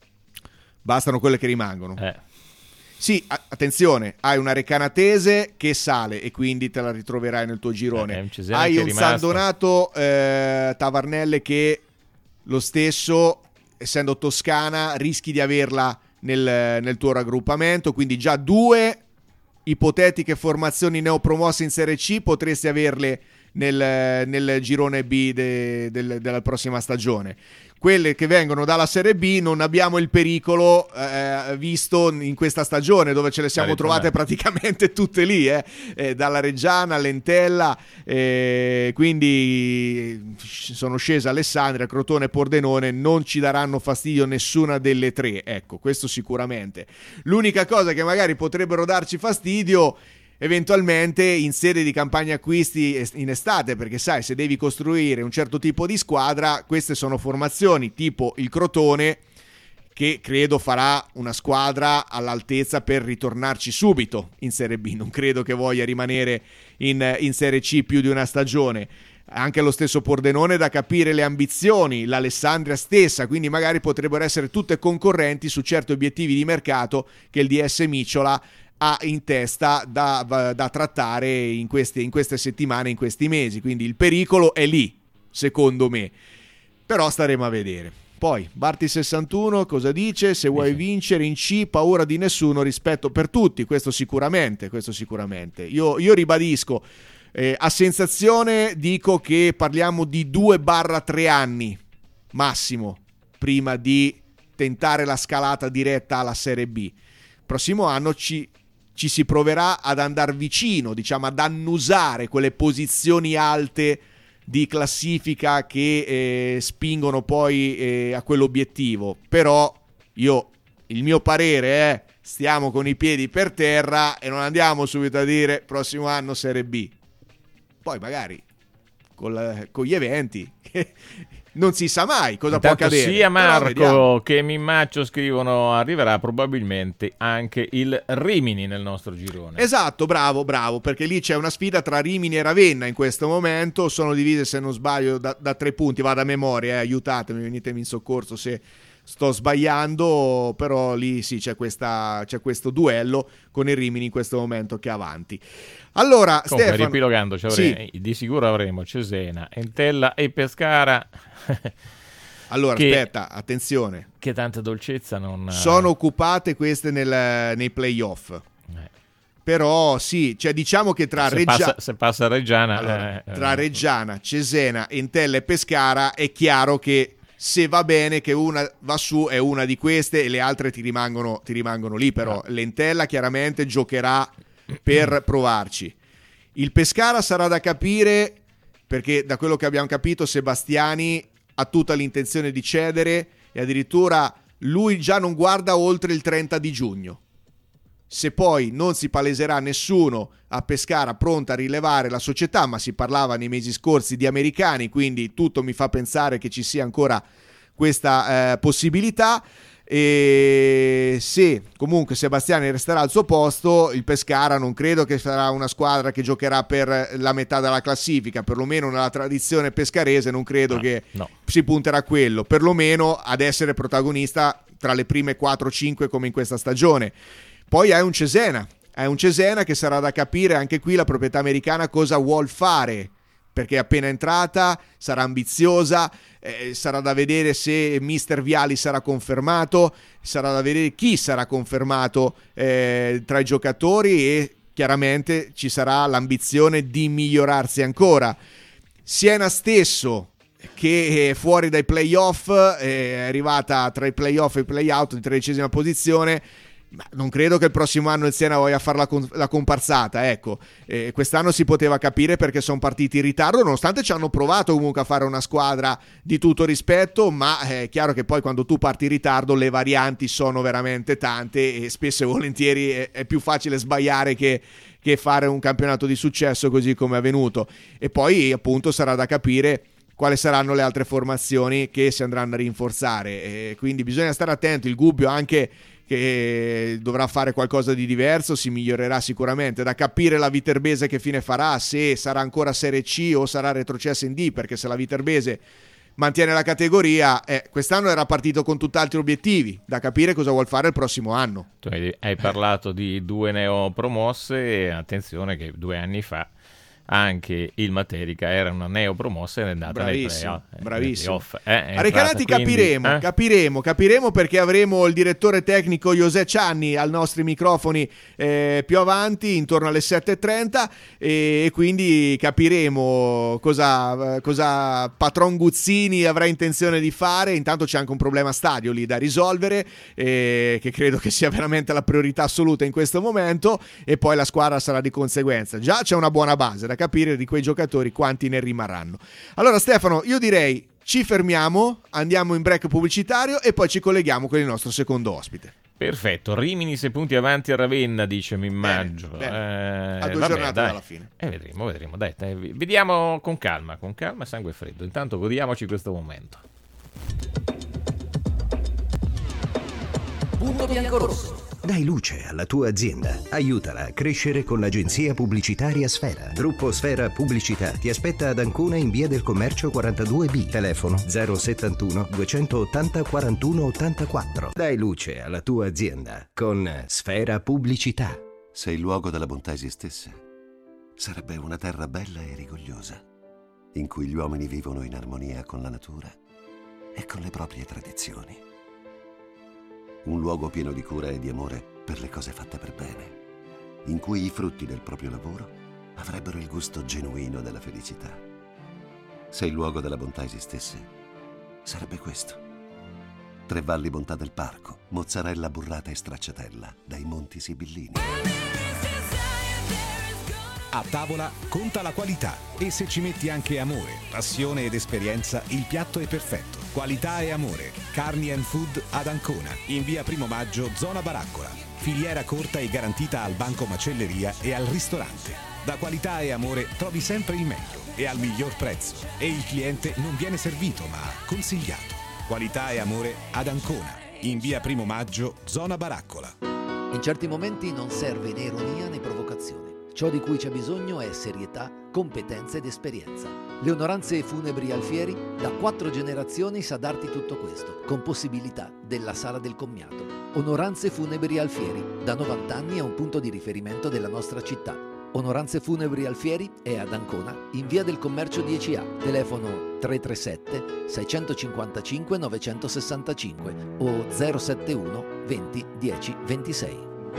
Bastano quelle che rimangono. Eh. Sì, a- attenzione, hai una Recanatese che sale e quindi te la ritroverai nel tuo girone. Eh, hai un rimasto. San Donato eh, Tavarnelle che lo stesso, essendo toscana, rischi di averla nel, nel tuo raggruppamento, quindi già due ipotetiche formazioni neopromosse in Serie C potresti averle nel, nel girone B de, del, della prossima stagione. Quelle che vengono dalla Serie B non abbiamo il pericolo eh, visto in questa stagione, dove ce le siamo trovate praticamente tutte lì, eh, eh, dalla Reggiana all'Entella, eh, quindi sono scese Alessandria, Crotone e Pordenone, non ci daranno fastidio nessuna delle tre, ecco, questo sicuramente. L'unica cosa che magari potrebbero darci fastidio eventualmente in sede di campagna acquisti in estate, perché sai, se devi costruire un certo tipo di squadra, queste sono formazioni tipo il Crotone, che credo farà una squadra all'altezza per ritornarci subito in Serie B, non credo che voglia rimanere in, in Serie C più di una stagione. anche lo stesso Pordenone da capire le ambizioni, l'Alessandria stessa, quindi magari potrebbero essere tutte concorrenti su certi obiettivi di mercato che il D S Micciola ha in testa da, da trattare in queste, in queste settimane, in questi mesi, quindi il pericolo è lì, secondo me, però staremo a vedere. Poi Barti sessantuno cosa dice? Se vuoi vincere in C, paura di nessuno, rispetto per tutti, questo sicuramente, questo sicuramente. Io, io ribadisco, eh, a sensazione dico che parliamo di due barra tre anni massimo prima di tentare la scalata diretta alla Serie B. Prossimo anno ci, ci si proverà ad andare vicino, diciamo ad annusare quelle posizioni alte di classifica che eh, spingono poi eh, a quell'obiettivo. Però io, il mio parere è stiamo con i piedi per terra e non andiamo subito a dire prossimo anno Serie B. Poi magari con, la, con gli eventi non si sa mai cosa Intanto può accadere. Sia Marco che Mimmaccio scrivono arriverà probabilmente anche il Rimini nel nostro girone. Esatto, bravo, bravo, perché lì c'è una sfida tra Rimini e Ravenna in questo momento, sono divise se non sbaglio da, da tre punti, vado a memoria, eh, aiutatemi, venitemi in soccorso se sto sbagliando, però lì sì c'è, questa, c'è questo duello con il Rimini in questo momento che è avanti. Allora, Comunque, Stefano, riepilogando, cioè avremo, sì. di sicuro avremo Cesena, Entella e Pescara. Allora, che, aspetta, attenzione. Che tanta dolcezza non... Sono occupate queste nel, nei playoff. Eh. Però sì, cioè diciamo che tra se Reggiana... Passa, se passa Reggiana... Allora, eh, tra eh. Reggiana, Cesena, Entella e Pescara è chiaro che se va bene che una va su è una di queste e le altre ti rimangono, ti rimangono lì, però ah. l'Entella chiaramente giocherà per provarci. Il Pescara sarà da capire, perché da quello che abbiamo capito Sebastiani ha tutta l'intenzione di cedere e addirittura lui già non guarda oltre il trenta di giugno. Se poi non si paleserà nessuno a Pescara pronta a rilevare la società, ma si parlava nei mesi scorsi di americani, quindi tutto mi fa pensare che ci sia ancora questa eh, possibilità. E se comunque Sebastiani resterà al suo posto, il Pescara non credo che sarà una squadra che giocherà per la metà della classifica, perlomeno nella tradizione pescarese non credo no, che no. si punterà a quello, perlomeno ad essere protagonista tra le prime quattro cinque come in questa stagione. Poi hai un Cesena, hai un Cesena che sarà da capire anche qui la proprietà americana cosa vuol fare, perché è appena entrata, sarà ambiziosa, eh, sarà da vedere se mister Viali sarà confermato, sarà da vedere chi sarà confermato eh, tra i giocatori e chiaramente ci sarà l'ambizione di migliorarsi ancora. Siena stesso, che è fuori dai playoff, è arrivata tra i playoff e i playout di tredicesima posizione, ma non credo che il prossimo anno il Siena voglia fare la, con- la comparsata, ecco. Eh, quest'anno si poteva capire perché sono partiti in ritardo, nonostante ci hanno provato comunque a fare una squadra di tutto rispetto, ma è chiaro che poi quando tu parti in ritardo le varianti sono veramente tante e spesso e volentieri è, è più facile sbagliare che, che fare un campionato di successo così come è avvenuto. E poi appunto sarà da capire quali saranno le altre formazioni che si andranno a rinforzare, e quindi bisogna stare attento. Il Gubbio anche che dovrà fare qualcosa di diverso, si migliorerà sicuramente. Da capire la Viterbese che fine farà, se sarà ancora Serie C o sarà retrocessa in D, perché se la Viterbese mantiene la categoria, eh, quest'anno era partito con tutt'altri obiettivi, da capire cosa vuol fare il prossimo anno. Tu hai, hai parlato di due neopromosse e attenzione che due anni fa anche il Materica era una neopromossa ed è andata bravissimo, nei play-off, bravissimo. Eh, a Recanati capiremo, eh? capiremo, capiremo perché avremo il direttore tecnico José Cianni ai nostri microfoni eh, più avanti, intorno alle sette e trenta, e quindi capiremo cosa, cosa Patron Guzzini avrà intenzione di fare. Intanto c'è anche un problema stadio lì da risolvere, eh, che credo che sia veramente la priorità assoluta in questo momento, e poi la squadra sarà di conseguenza. Già c'è una buona base, da capire di quei giocatori quanti ne rimarranno. Allora Stefano, io direi ci fermiamo, andiamo in break pubblicitario e poi ci colleghiamo con il nostro secondo ospite. Perfetto, Rimini sei punti avanti a Ravenna, dice Mimmaccio. Bene, bene. Eh, a due vabbè, giornate dai. dalla fine. Eh, vedremo, vedremo. Dai, dai, vediamo con calma, con calma e sangue freddo. Intanto godiamoci questo momento. Punto bianco rosso. Dai luce alla tua azienda. Aiutala a crescere con l'agenzia pubblicitaria Sfera. Gruppo Sfera Pubblicità ti aspetta ad Ancona in via del Commercio quarantadue B. Telefono zero settantuno duecentottanta quarantuno ottantaquattro. Dai luce alla tua azienda con Sfera Pubblicità. Se il luogo della bontà esistesse, sarebbe una terra bella e rigogliosa, in cui gli uomini vivono in armonia con la natura e con le proprie tradizioni. Un luogo pieno di cura e di amore per le cose fatte per bene, in cui i frutti del proprio lavoro avrebbero il gusto genuino della felicità. Se il luogo della bontà esistesse, sarebbe questo. Tre Valli Bontà del Parco, mozzarella burrata e stracciatella dai Monti Sibillini. A tavola conta la qualità e se ci metti anche amore, passione ed esperienza, il piatto è perfetto. Qualità e amore. Carni and Food ad Ancona, in via Primo Maggio, zona Baraccola. Filiera corta e garantita al banco macelleria e al ristorante. Da Qualità e Amore trovi sempre il meglio e al miglior prezzo. E il cliente non viene servito ma consigliato. Qualità e Amore ad Ancona, in via Primo Maggio, zona Baraccola. In certi momenti non serve né ironia né provocazione. Ciò di cui c'è bisogno è serietà, competenza ed esperienza. Le Onoranze Funebri Alfieri da quattro generazioni sa darti tutto questo, con possibilità della Sala del Commiato. Onoranze Funebri Alfieri, da novanta anni è un punto di riferimento della nostra città. Onoranze Funebri Alfieri è ad Ancona, in via del Commercio dieci A, telefono tre tre sette sei cinque nove sei cinque o zero sette uno venti dieci ventisei.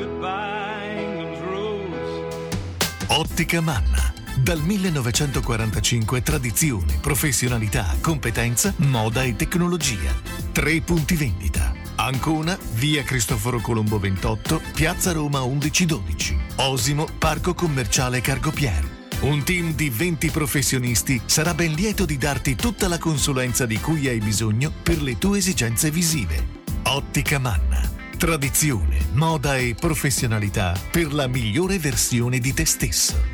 Ottica Manna. Dal millenovecentoquarantacinque tradizione, professionalità, competenza, moda e tecnologia. Tre punti vendita. Ancona, via Cristoforo Colombo ventotto, piazza Roma undici dodici. Osimo, parco commerciale Cargopier. Un team di venti professionisti sarà ben lieto di darti tutta la consulenza di cui hai bisogno per le tue esigenze visive. Ottica Manna. Tradizione, moda e professionalità per la migliore versione di te stesso.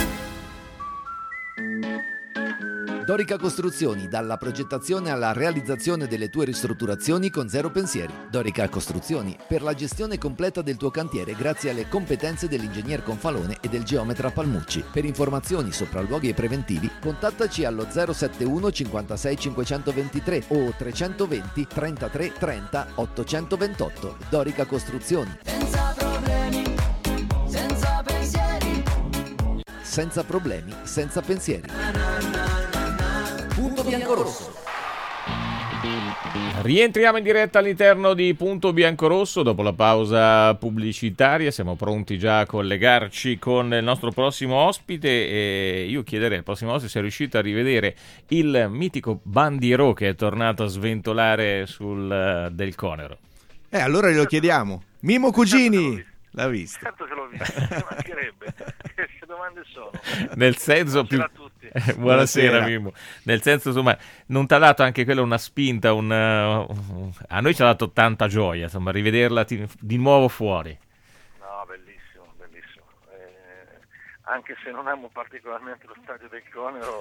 Dorica Costruzioni, dalla progettazione alla realizzazione delle tue ristrutturazioni con zero pensieri. Dorica Costruzioni, per la gestione completa del tuo cantiere grazie alle competenze dell'ingegner Confalone e del geometra Palmucci. Per informazioni, sopralluoghi e preventivi, contattaci allo zero sette uno cinquantasei cinquecentoventitré o trecentoventi trentatré trenta ottocentoventotto. Dorica Costruzioni. Senza problemi, senza pensieri. Senza problemi, senza pensieri. Punto Biancorosso. Rientriamo in diretta all'interno di Punto Biancorosso dopo la pausa pubblicitaria. Siamo pronti già a collegarci con il nostro prossimo ospite e io chiederei al prossimo ospite se è riuscito a rivedere il mitico Bandiero che è tornato a sventolare sul Del Conero. Eh, allora glielo chiediamo. Mimo Cugini, l'ha visto? Certo che l'ho visto, ci mancherebbe. Che domande sono? Nel senso più... a tutti. Eh, buonasera Mimmo. Nel senso, insomma, non ti ha dato anche quella una spinta, un, uh, a noi ci ha dato tanta gioia, insomma, rivederla ti, di nuovo fuori. No, bellissimo, bellissimo. Eh, anche se non amo particolarmente lo stadio del Conero,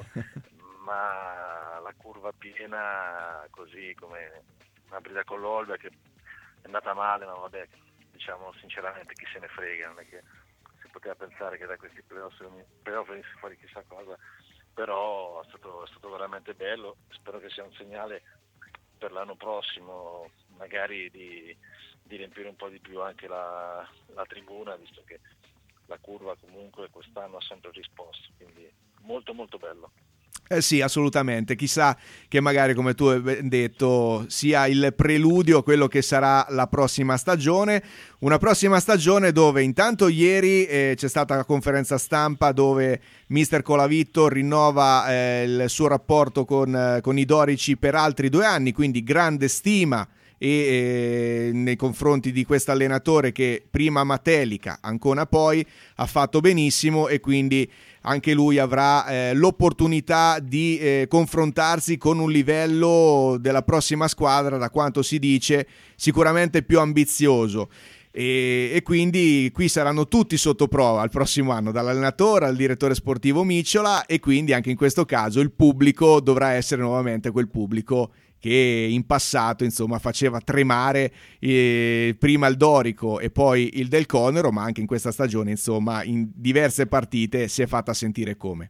ma la curva piena, così come una brida con l'Olbia che è andata male, ma vabbè, diciamo sinceramente chi se ne frega, non è che si poteva pensare che da questi playoff venisse fuori chissà cosa. Però è stato, è stato veramente bello, spero che sia un segnale per l'anno prossimo, magari di, di riempire un po' di più anche la, la tribuna, visto che la curva comunque quest'anno ha sempre risposto, quindi molto molto bello. Eh sì, assolutamente. Chissà che magari, come tu hai detto, sia il preludio a quello che sarà la prossima stagione. Una prossima stagione dove intanto ieri eh, c'è stata la conferenza stampa dove mister Colavitto rinnova eh, il suo rapporto con, eh, con i dorici per altri due anni, quindi grande stima e eh, nei confronti di questo allenatore che prima Matelica, Ancona poi, ha fatto benissimo e quindi anche lui avrà eh, l'opportunità di eh, confrontarsi con un livello della prossima squadra, da quanto si dice, sicuramente più ambizioso. E, e quindi qui saranno tutti sotto prova il prossimo anno, dall'allenatore al direttore sportivo Micciola, e quindi anche in questo caso il pubblico dovrà essere nuovamente quel pubblico che in passato insomma faceva tremare eh, prima il Dorico e poi il Del Conero, ma anche in questa stagione insomma in diverse partite si è fatta sentire come.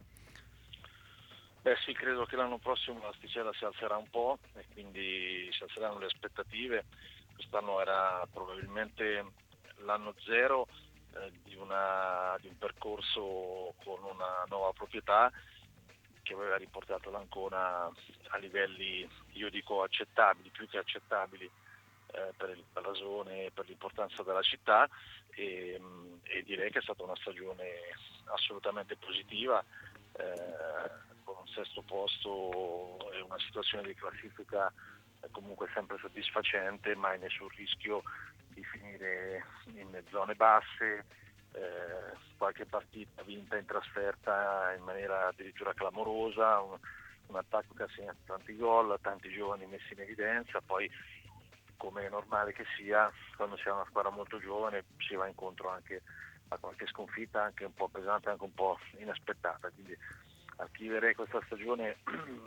Beh sì, credo che l'anno prossimo l'asticella si alzerà un po' e quindi si alzeranno le aspettative. Quest'anno era probabilmente l'anno zero eh, di, una, di un percorso con una nuova proprietà che aveva riportato l'Ancona a livelli, io dico accettabili, più che accettabili eh, per il blasone e per l'importanza della città e, e direi che è stata una stagione assolutamente positiva. Eh, con un sesto posto e una situazione di classifica comunque sempre soddisfacente, mai nessun rischio di finire in zone basse, eh, qualche partita vinta in trasferta in maniera addirittura clamorosa, un, un attacco che ha segnato tanti gol, tanti giovani messi in evidenza, poi come è normale che sia, quando si ha una squadra molto giovane si va incontro anche a qualche sconfitta, anche un po' pesante, anche un po' inaspettata, quindi archiverei questa stagione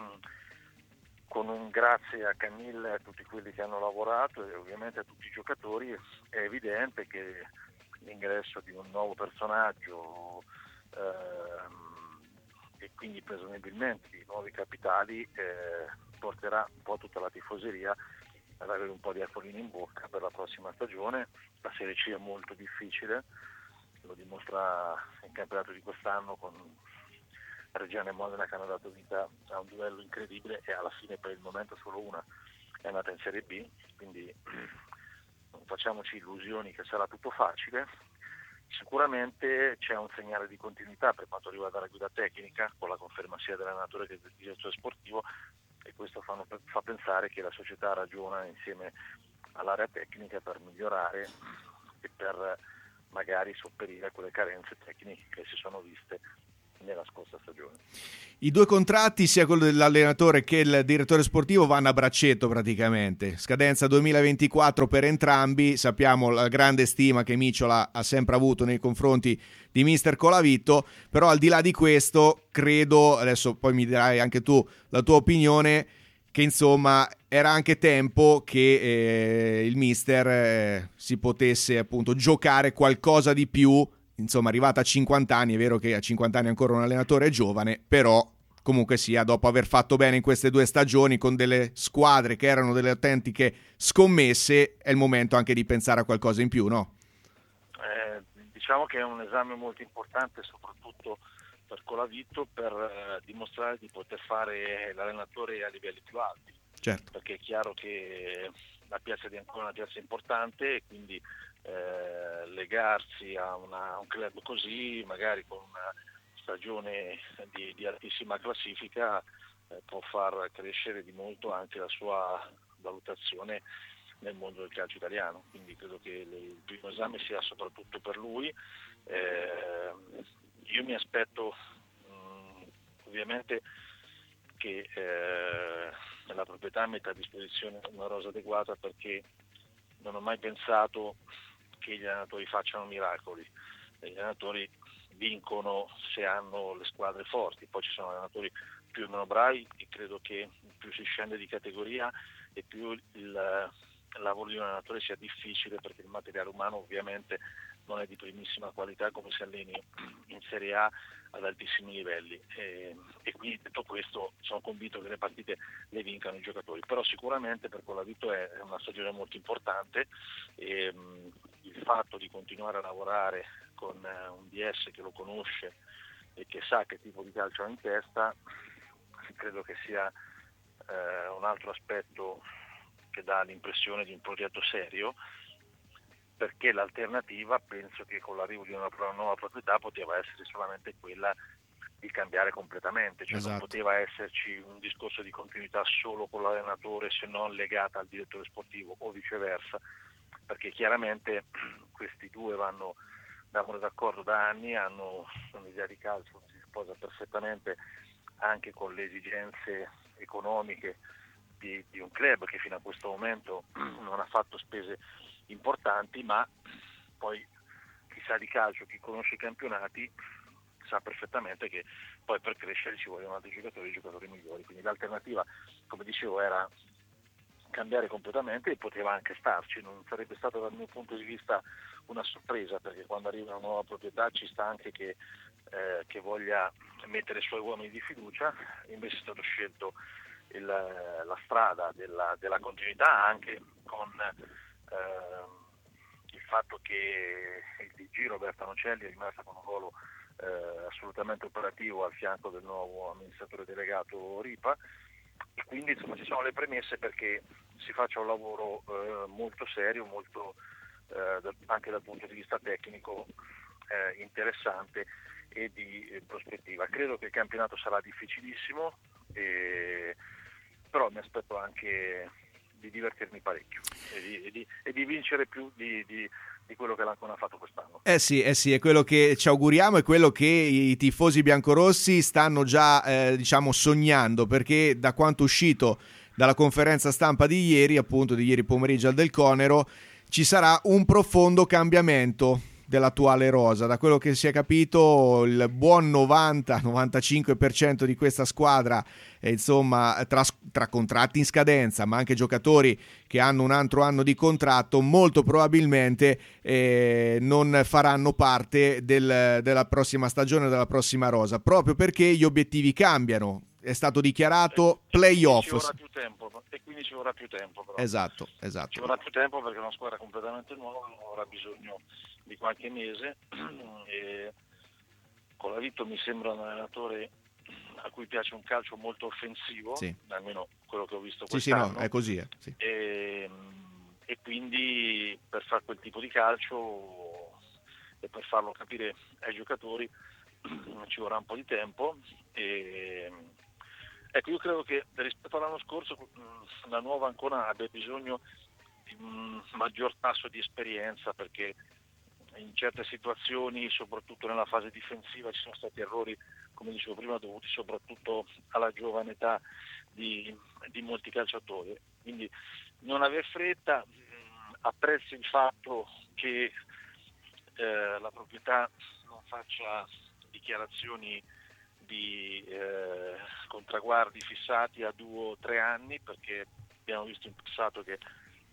con un grazie a Camille e a tutti quelli che hanno lavorato e ovviamente a tutti i giocatori. È evidente che l'ingresso di un nuovo personaggio ehm, e quindi presumibilmente di nuovi capitali eh, porterà un po' tutta la tifoseria ad avere un po' di acquolina in bocca per la prossima stagione. La Serie C è molto difficile, lo dimostra il campionato di quest'anno con Reggiana e Modena che hanno dato vita a un duello incredibile e alla fine per il momento solo una è andata in Serie B, quindi non facciamoci illusioni che sarà tutto facile. Sicuramente c'è un segnale di continuità per quanto riguarda la guida tecnica, con la conferma sia dell'allenatore che del direttore sportivo, e questo fa, fa pensare che la società ragiona insieme all'area tecnica per migliorare e per magari sopperire a quelle carenze tecniche che si sono viste nella scorsa stagione. I due contratti, sia quello dell'allenatore che il direttore sportivo, vanno a braccetto praticamente. Scadenza duemilaventiquattro per entrambi. Sappiamo la grande stima che Miciola ha sempre avuto nei confronti di mister Colavitto, però al di là di questo credo, adesso poi mi dirai anche tu la tua opinione, che insomma era anche tempo che eh, il mister eh, si potesse appunto giocare qualcosa di più. Insomma, arrivata a cinquanta anni, è vero che a cinquanta anni ancora un allenatore è giovane, però comunque sia, dopo aver fatto bene in queste due stagioni con delle squadre che erano delle autentiche scommesse, è il momento anche di pensare a qualcosa in più, no? Eh, diciamo che è un esame molto importante, soprattutto per Colavitto, per eh, dimostrare di poter fare l'allenatore a livelli più alti. Certo. Perché è chiaro che la piazza di Ancona è una piazza importante e quindi Eh, legarsi a, una, a un club così, magari con una stagione di, di altissima classifica, eh, può far crescere di molto anche la sua valutazione nel mondo del calcio italiano, quindi credo che le, il primo esame sia soprattutto per lui. Eh, io mi aspetto mh, ovviamente che eh, la proprietà metta a disposizione una rosa adeguata, perché non ho mai pensato che gli allenatori facciano miracoli. Gli allenatori vincono se hanno le squadre forti, poi ci sono allenatori più o meno bravi e credo che più si scende di categoria e più il lavoro di un allenatore sia difficile, perché il materiale umano ovviamente non è di primissima qualità come se alleni in Serie A ad altissimi livelli e, e quindi detto questo sono convinto che le partite le vincano i giocatori, però sicuramente per Colavitto è una stagione molto importante e mh, il fatto di continuare a lavorare con uh, un D S che lo conosce e che sa che tipo di calcio ha in testa, credo che sia uh, un altro aspetto che dà l'impressione di un progetto serio, perché l'alternativa penso che con l'arrivo di una nuova proprietà poteva essere solamente quella di cambiare completamente, cioè esatto. Non poteva esserci un discorso di continuità solo con l'allenatore se non legata al direttore sportivo o viceversa, perché chiaramente questi due vanno d'amore d'accordo da anni, hanno un'idea di calcio che si sposa perfettamente anche con le esigenze economiche di, di un club che fino a questo momento non ha fatto spese importanti, ma poi chi sa di calcio, chi conosce i campionati sa perfettamente che poi per crescere ci vogliono altri giocatori, giocatori migliori, quindi l'alternativa, come dicevo, era cambiare completamente, e poteva anche starci, non sarebbe stata dal mio punto di vista una sorpresa, perché quando arriva una nuova proprietà ci sta anche che, eh, che voglia mettere i suoi uomini di fiducia. Invece è stato scelto il, la strada della, della continuità, anche con eh, il fatto che il D G Roberta Nocelli è rimasta con un ruolo eh, assolutamente operativo al fianco del nuovo amministratore delegato Ripa, e quindi insomma ci sono le premesse perché si faccia un lavoro eh, molto serio, molto eh, da, anche dal punto di vista tecnico eh, interessante e di eh, prospettiva. Credo che il campionato sarà difficilissimo, e, però mi aspetto anche di divertirmi parecchio e di, e di, e di vincere più di, di, di quello che l'Ancona ha fatto quest'anno. Eh sì, eh sì, è quello che ci auguriamo, è quello che i tifosi biancorossi stanno già eh, diciamo sognando, perché da quanto uscito dalla conferenza stampa di ieri, appunto di ieri pomeriggio al Del Conero, ci sarà un profondo cambiamento dell'attuale rosa. Da quello che si è capito, il buon novanta novantacinque per cento di questa squadra, eh, insomma, tra, tra contratti in scadenza, ma anche giocatori che hanno un altro anno di contratto, molto probabilmente eh, non faranno parte del, della prossima stagione, della prossima rosa, proprio perché gli obiettivi cambiano. È stato dichiarato playoff. Ci vorrà più tempo, e quindi ci vorrà più tempo. Però. Esatto, esatto. Ci vorrà più tempo perché è una squadra completamente nuova, avrà bisogno di qualche mese. E Colavito mi sembra un allenatore a cui piace un calcio molto offensivo, sì. almeno quello che ho visto sì, quest'anno. Sì, no, è così. Eh. Sì. E, e quindi per fare quel tipo di calcio e per farlo capire ai giocatori ci vorrà un po' di tempo. E, ecco, io credo che rispetto all'anno scorso la nuova Ancona abbia bisogno di un maggior tasso di esperienza, perché in certe situazioni, soprattutto nella fase difensiva, ci sono stati errori, come dicevo prima, dovuti soprattutto alla giovane età di, di molti calciatori. Quindi non aver fretta, mh, apprezzo il fatto che eh, la proprietà non faccia dichiarazioni di eh, con traguardi fissati a due o tre anni, perché abbiamo visto in passato che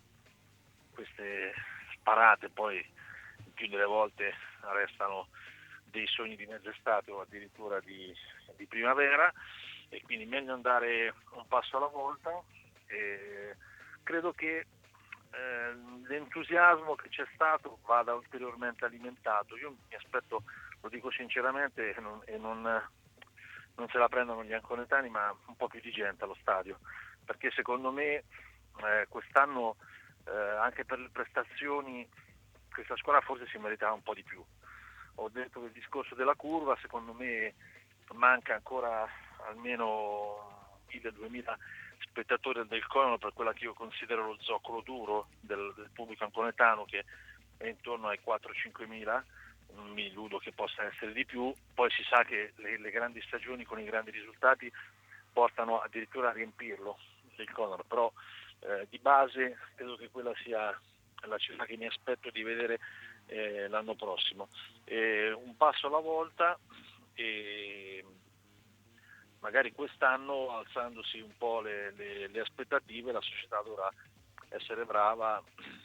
queste sparate poi il più delle volte restano dei sogni di mezz'estate o addirittura di, di primavera, e quindi meglio andare un passo alla volta. E credo che eh, l'entusiasmo che c'è stato vada ulteriormente alimentato. Io mi aspetto, lo dico sinceramente, e non, e non, non se la prendono gli anconetani, ma un po' più di gente allo stadio, perché secondo me eh, quest'anno eh, anche per le prestazioni questa squadra forse si meritava un po' di più. Ho detto che il discorso della curva, secondo me manca ancora almeno mille-duemila spettatori del Conero per quella che io considero lo zoccolo duro del, del pubblico anconetano, che è intorno ai quattro-cinque mila. Non mi illudo che possa essere di più. Poi si sa che le, le grandi stagioni con i grandi risultati portano addirittura a riempirlo il Conero, però eh, di base credo che quella sia la cifra che mi aspetto di vedere eh, l'anno prossimo. Eh, un passo alla volta, e magari quest'anno, alzandosi un po' le, le, le aspettative, la società dovrà essere brava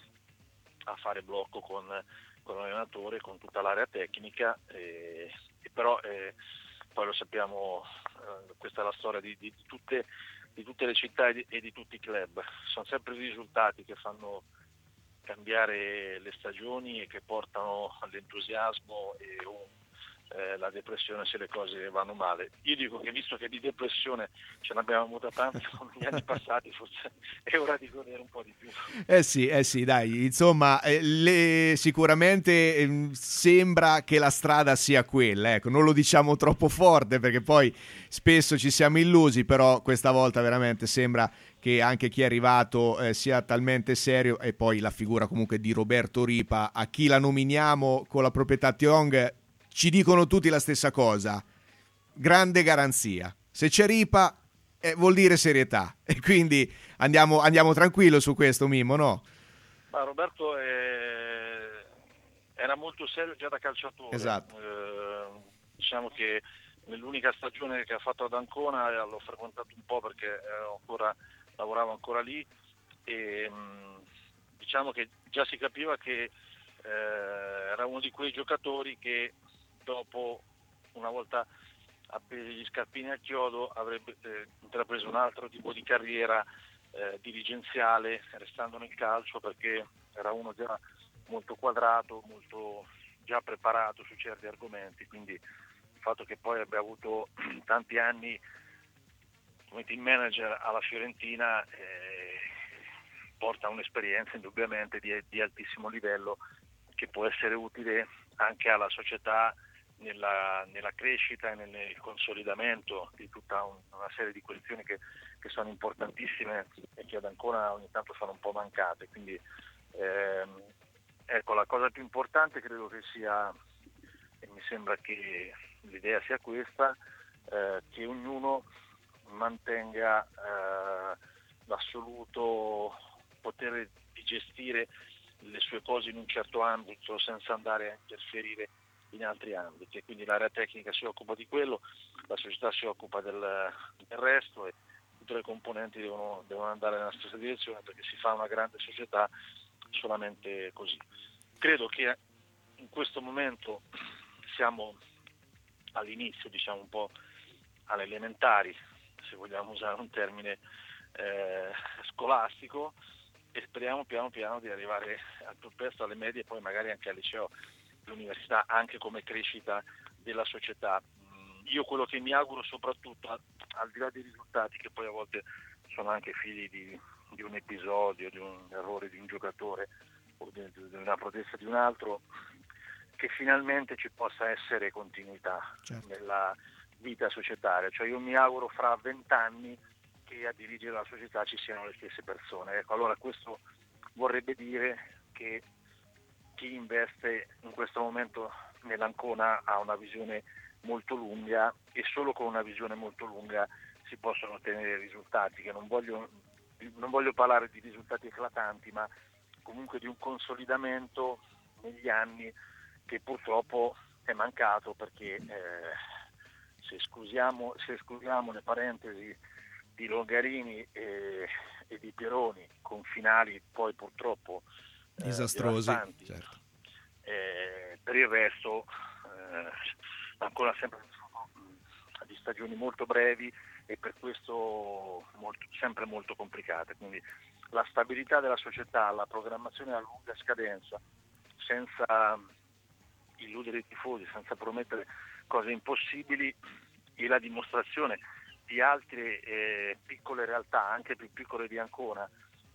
a fare blocco con, con l'allenatore, con tutta l'area tecnica, e, e però eh, poi lo sappiamo, eh, questa è la storia di, di, di, tutte, di tutte le città e di, e di tutti i club. Sono sempre i risultati che fanno cambiare le stagioni e che portano all'entusiasmo e un, eh, la depressione se le cose vanno male. Io dico che, visto che di depressione ce n'abbiamo avuta tanta negli anni passati, forse è ora di godere un po' di più. Eh sì, eh sì, dai, insomma, eh, le, sicuramente eh, sembra che la strada sia quella, ecco, non lo diciamo troppo forte perché poi spesso ci siamo illusi, però questa volta veramente sembra che anche chi è arrivato eh, sia talmente serio. E poi la figura comunque di Roberto Ripa, a chi la nominiamo con la proprietà Tiong, ci dicono tutti la stessa cosa: grande garanzia. Se c'è Ripa eh, vuol dire serietà, e quindi andiamo, andiamo tranquillo su questo, Mimmo, no? Ma Roberto è... era molto serio già da calciatore. Esatto. Eh, diciamo che nell'unica stagione che ha fatto ad Ancona l'ho frequentato un po' perché ero ancora lavoravo ancora lì, e mh, diciamo che già si capiva che eh, era uno di quei giocatori che dopo, una volta appesi gli scarpini al chiodo, avrebbe eh, intrapreso un altro tipo di carriera eh, dirigenziale restando nel calcio, perché era uno già molto quadrato, molto già preparato su certi argomenti, quindi il fatto che poi abbia avuto tanti anni come team manager alla Fiorentina eh, porta un'esperienza indubbiamente di, di altissimo livello, che può essere utile anche alla società nella, nella crescita e nel, nel consolidamento di tutta un, una serie di questioni che, che sono importantissime e che ad Ancona ogni tanto sono un po' mancate. Quindi ehm, ecco, la cosa più importante credo che sia, e mi sembra che l'idea sia questa, eh, che ognuno mantenga eh, l'assoluto potere di gestire le sue cose in un certo ambito senza andare a interferire in altri ambiti, e quindi l'area tecnica si occupa di quello, la società si occupa del, del resto, e tutte le componenti devono, devono andare nella stessa direzione, perché si fa una grande società solamente così. Credo che in questo momento siamo all'inizio, diciamo un po' alle elementari, se vogliamo usare un termine eh, scolastico, e speriamo piano piano di arrivare al più presto alle medie e poi magari anche al liceo, all'università, anche come crescita della società. Io quello che mi auguro soprattutto, al di là dei risultati che poi a volte sono anche figli di, di un episodio, di un errore di un giocatore o di, di una protesta di un altro, che finalmente ci possa essere continuità certo. nella vita societaria. Cioè io mi auguro fra vent'anni che a dirigere la società ci siano le stesse persone. Ecco, allora questo vorrebbe dire che chi investe in questo momento nell'Ancona ha una visione molto lunga, e solo con una visione molto lunga si possono ottenere risultati, che non voglio, non voglio parlare di risultati eclatanti, ma comunque di un consolidamento negli anni che purtroppo è mancato, perché eh, se esclusiamo, se esclusiamo le parentesi di Longarini e, e di Pieroni, con finali poi purtroppo eh, disastrosi, certo. eh, per il resto eh, ancora sempre di stagioni molto brevi, e per questo molto, sempre molto complicate. Quindi la stabilità della società, la programmazione a lunga scadenza, senza illudere i tifosi, senza promettere cose impossibili, e la dimostrazione di altre eh, piccole realtà, anche più piccole di Ancona,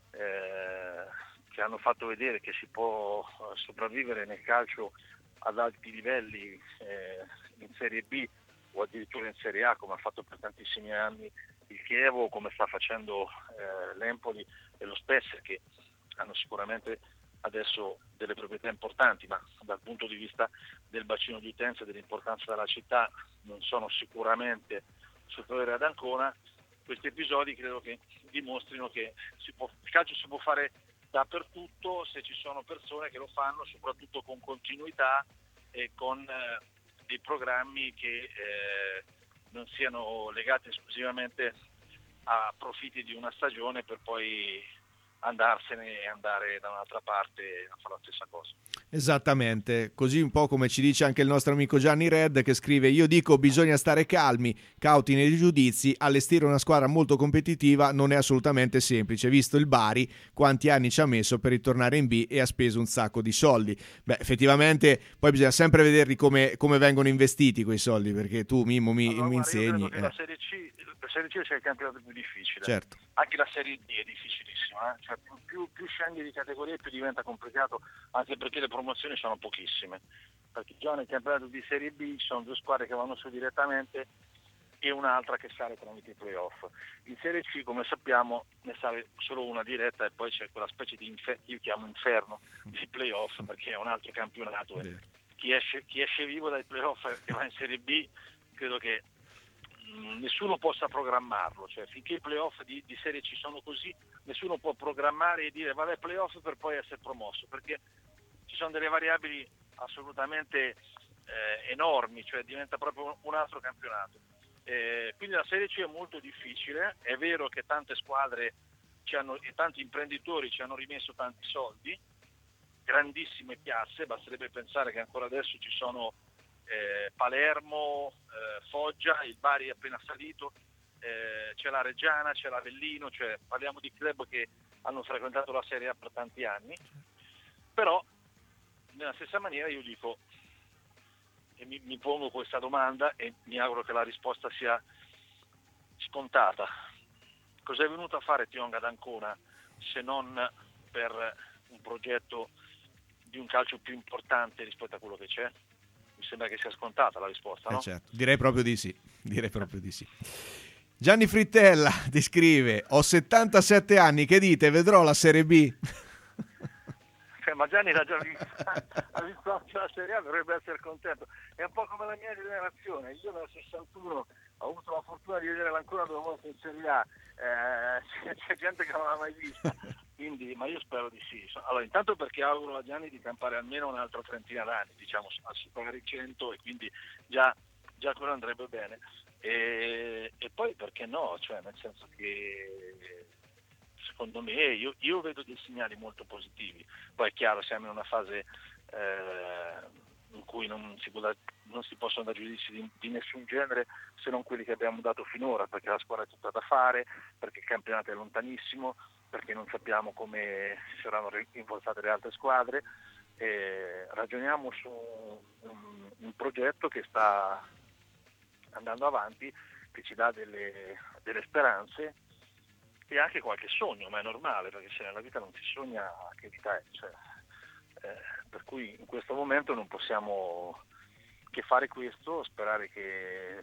eh, che hanno fatto vedere che si può sopravvivere nel calcio ad alti livelli eh, in Serie B o addirittura in Serie A, come ha fatto per tantissimi anni il Chievo, come sta facendo eh, l'Empoli e lo Spezia, che hanno sicuramente adesso delle proprietà importanti, ma dal punto di vista del bacino di utenza e dell'importanza della città non sono sicuramente superiori ad Ancona. Questi episodi credo che dimostrino che si può, il calcio si può fare dappertutto se ci sono persone che lo fanno, soprattutto con continuità e con eh, dei programmi che eh, non siano legati esclusivamente a profitti di una stagione per poi andarsene e andare da un'altra parte a fare la stessa cosa. Esattamente, così un po' come ci dice anche il nostro amico Gianni Red, che scrive: io dico bisogna stare calmi, cauti nei giudizi, allestire una squadra molto competitiva non è assolutamente semplice, visto il Bari quanti anni ci ha messo per ritornare in B e ha speso un sacco di soldi. Beh, effettivamente poi bisogna sempre vederli come, come vengono investiti quei soldi, perché tu Mimmo mi, allora, mi guarda, insegni io credo che eh. la Serie C, la Serie C sia il campionato più difficile, certo. Anche la Serie D è difficilissima, eh? Cioè, più, più scendi di categoria più diventa complicato, anche perché le promozioni sono pochissime, perché già nel campionato di Serie B ci sono due squadre che vanno su direttamente e un'altra che sale tramite i playoff. In Serie C, come sappiamo, ne sale solo una diretta, e poi c'è quella specie di infer- io chiamo inferno di playoff, perché è un altro campionato, e chi esce, chi esce vivo dai playoff e va in Serie B credo che nessuno possa programmarlo, cioè finché i playoff di, di Serie C sono così, nessuno può programmare e dire vabbè playoff per poi essere promosso, perché ci sono delle variabili assolutamente eh, enormi, cioè diventa proprio un altro campionato. Eh, quindi la Serie C è molto difficile, è vero che tante squadre ci hanno, e tanti imprenditori ci hanno rimesso tanti soldi, grandissime piazze, basterebbe pensare che ancora adesso ci sono eh, Palermo, eh, Foggia, il Bari è appena salito, eh, c'è la Reggiana, c'è l'Avellino, cioè parliamo di club che hanno frequentato la Serie A per tanti anni, però nella stessa maniera io dico, e mi, mi pongo questa domanda e mi auguro che la risposta sia scontata: cos'è venuto a fare Tionga ad Ancona se non per un progetto di un calcio più importante rispetto a quello che c'è? Mi sembra che sia scontata la risposta, no? Eh certo, direi proprio di sì, direi proprio di sì. Gianni Frittella ti scrive: ho settantasette anni, che dite, vedrò la Serie B? Cioè, ma Gianni l'ha già vista, ha visto anche la Serie A, dovrebbe essere contento. È un po' come la mia generazione, io nel sessantuno ho avuto la fortuna di vedere l'Ancona due volte in Serie A, eh, c'è, c'è gente che non l'ha mai vista, quindi, ma io spero di sì. Allora, intanto perché auguro a Gianni di campare almeno un'altra trentina d'anni, diciamo a superare i cento, e quindi già, già quello andrebbe bene. E, e poi perché no, cioè nel senso che secondo me io, io vedo dei segnali molto positivi. Poi è chiaro, siamo in una fase eh, in cui non si, può da, non si possono dare giudizi di, di nessun genere se non quelli che abbiamo dato finora, perché la squadra è tutta da fare, perché il campionato è lontanissimo, perché non sappiamo come saranno rinforzate le altre squadre. E ragioniamo su un, un progetto che sta andando avanti, che ci dà delle, delle speranze e anche qualche sogno, ma è normale, perché se nella vita non si sogna, che vita è? Cioè, eh, per cui in questo momento non possiamo che fare questo, sperare che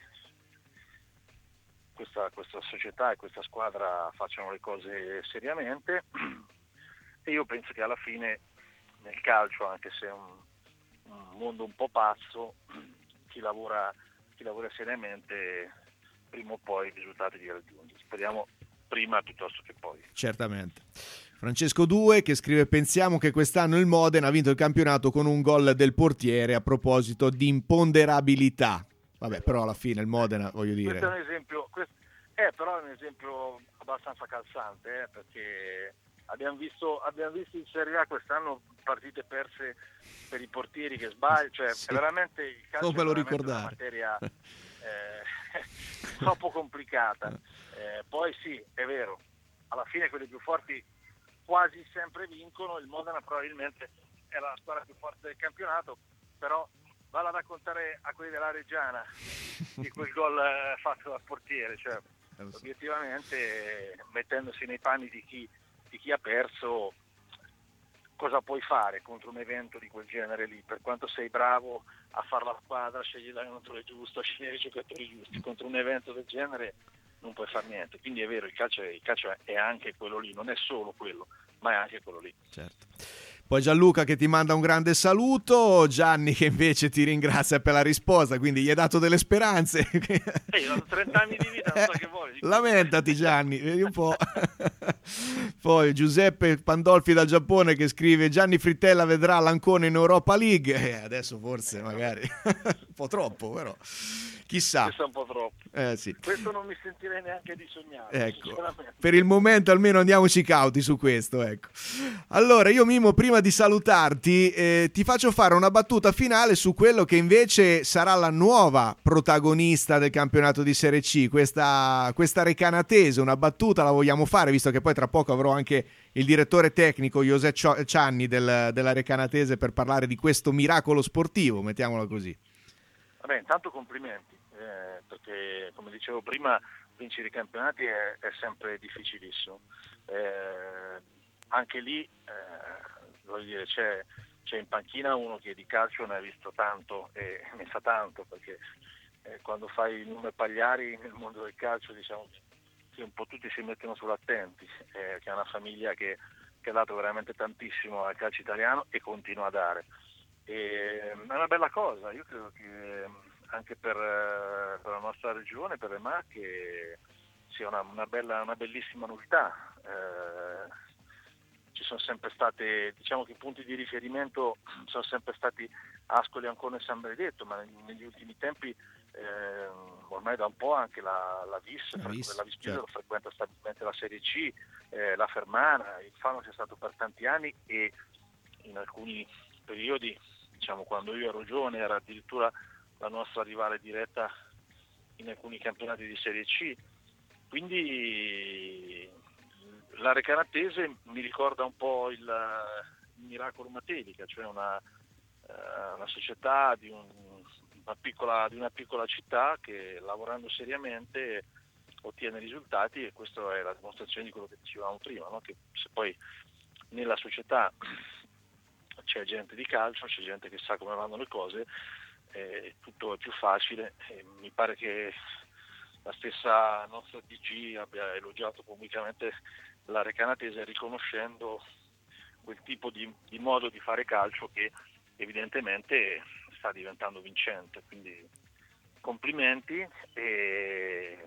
questa, questa società e questa squadra facciano le cose seriamente, e io penso che alla fine nel calcio, anche se è un, un mondo un po' pazzo, chi lavora chi lavora seriamente prima o poi i risultati li raggiunge. Speriamo prima piuttosto che poi. Certamente. Francesco Due che scrive: pensiamo che quest'anno il Modena ha vinto il campionato con un gol del portiere, a proposito di imponderabilità. Vabbè, però alla fine il Modena, voglio dire... Questo è un esempio, questo, eh, però è un esempio abbastanza calzante, eh, perché abbiamo visto, abbiamo visto in Serie A quest'anno partite perse per i portieri che sbagliano, cioè sì. È veramente il calcio come lo è veramente ricordare? Una materia eh, troppo complicata. Eh, poi sì, è vero, alla fine quelli più forti quasi sempre vincono. Il Modena probabilmente è la squadra più forte del campionato, però valla a raccontare a quelli della Reggiana di quel gol eh, fatto dal portiere, cioè obiettivamente mettendosi nei panni di chi, di chi ha perso, cosa puoi fare contro un evento di quel genere lì? Per quanto sei bravo a fare la squadra, scegli l'allenatore giusto, scegli i giocatori giusti, contro un evento del genere non puoi fare niente. Quindi è vero, il calcio, il calcio è anche quello lì, non è solo quello, ma è anche quello lì. Certo. Poi Gianluca che ti manda un grande saluto, Gianni che invece ti ringrazia per la risposta, quindi gli hai dato delle speranze. Ehi, io ho trenta anni di vita, non so che vuoi. Lamentati Gianni, vedi un po'. Poi Giuseppe Pandolfi dal Giappone che scrive: Gianni Frittella vedrà l'Ancona in Europa League. Eh, adesso forse magari un po' troppo, però chissà. Questo è un po' troppo. Eh, sì. Questo non mi sentirei neanche di sognare. Ecco, per il momento almeno andiamoci cauti su questo, ecco. Allora io Mimo, prima di salutarti eh, ti faccio fare una battuta finale su quello che invece sarà la nuova protagonista del campionato di Serie C, questa, questa recanatese. Una battuta la vogliamo fare, visto che poi tra poco avrò anche il direttore tecnico José Cianni del, della recanatese per parlare di questo miracolo sportivo, mettiamola così. Vabbè, intanto complimenti, eh, perché come dicevo prima vincere i campionati è, è sempre difficilissimo. Eh, anche lì eh, voglio dire, c'è, c'è in panchina uno che di calcio ne ha visto tanto e ne sa tanto, perché eh, quando fai il nome Pagliari nel mondo del calcio, diciamo che un po' tutti si mettono sull'attenti, eh, che è una famiglia che, che ha dato veramente tantissimo al calcio italiano e continua a dare. E, è una bella cosa, io credo che anche per, per la nostra regione, per le Marche, sia una, una, bella, una bellissima novità. Eh, ci sono sempre state, diciamo che i punti di riferimento sono sempre stati Ascoli, Ancona e San Benedetto, ma negli ultimi tempi eh, ormai da un po' anche la, la Vis, la Vis, la Vis certo. frequenta stabilmente la Serie C, eh, la Fermana, il Fano c'è stato per tanti anni e in alcuni periodi, diciamo quando io ero giovane, era addirittura la nostra rivale diretta in alcuni campionati di Serie C, quindi la Recanatese mi ricorda un po' il, il Miracolo Matelica, cioè una, uh, una società di, un, una piccola, di una piccola città che lavorando seriamente ottiene risultati, e questa è la dimostrazione di quello che dicevamo prima, no? Che se poi nella società c'è gente di calcio, c'è gente che sa come vanno le cose, eh, tutto è più facile, e mi pare che la stessa nostra D G abbia elogiato pubblicamente la Recanatese riconoscendo quel tipo di, di modo di fare calcio che evidentemente sta diventando vincente, quindi complimenti, e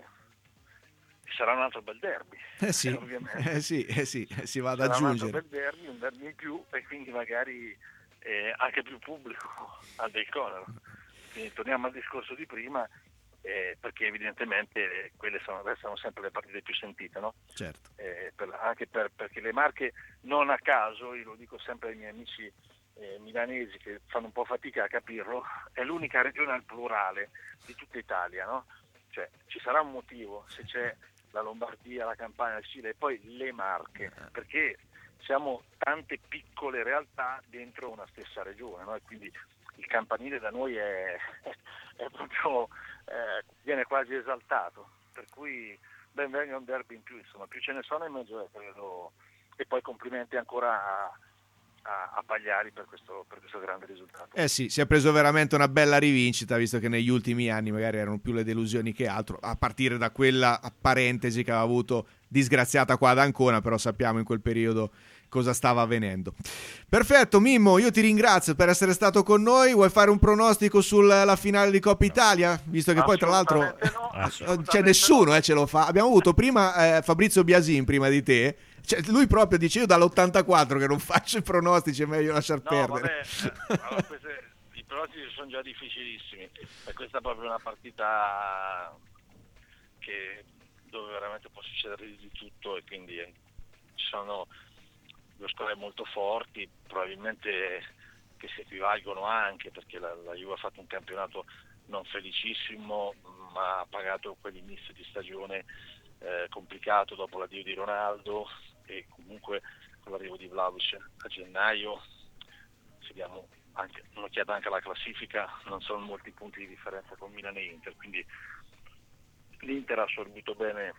sarà un altro bel derby. Eh sì, ovviamente. Eh sì, eh sì, si va ad sarà aggiungere. un altro bel derby, un derby in più, e quindi magari eh, anche più pubblico al Del Conero. Quindi torniamo al discorso di prima, eh, perché evidentemente quelle sono, restano sempre le partite più sentite, no? Certo. Eh, per, anche per, perché le Marche, non a caso, io lo dico sempre ai miei amici eh, milanesi che fanno un po' fatica a capirlo, è l'unica regione al plurale di tutta Italia, no? Cioè ci sarà un motivo se c'è la Lombardia, la Campania, il Sicilia e poi le Marche, perché siamo tante piccole realtà dentro una stessa regione, no? E quindi il campanile da noi è, è proprio eh, viene quasi esaltato, per cui ben venga un derby in più, insomma, più ce ne sono e meglio è, credo. E poi complimenti ancora a, a, a Pagliari per questo, per questo grande risultato. Eh sì, si è preso veramente una bella rivincita, visto che negli ultimi anni magari erano più le delusioni che altro, a partire da quella parentesi che aveva avuto disgraziata qua ad Ancona, però sappiamo in quel periodo cosa stava avvenendo. Perfetto, Mimmo, io ti ringrazio per essere stato con noi. Vuoi fare un pronostico sulla finale di Coppa Italia? Visto che poi tra l'altro no, c'è nessuno eh, ce lo fa. Abbiamo avuto prima eh, Fabrizio Biasin prima di te. Cioè, lui proprio dice: io dall'ottantaquattro che non faccio i pronostici, è meglio lasciar no, perdere. Vabbè, allora, queste, i pronostici sono già difficilissimi, e questa è proprio una partita che, dove veramente può succedere di tutto, e quindi eh, ci sono due squadre molto forti, probabilmente che si equivalgono anche, perché la, la Juve ha fatto un campionato non felicissimo, ma ha pagato quell'inizio di stagione eh, complicato dopo l'addio di Ronaldo, e comunque con l'arrivo di Vlahovic a gennaio, se diamo anche, un'occhiata anche alla classifica, non sono molti punti di differenza con Milan e Inter, quindi l'Inter ha assorbito bene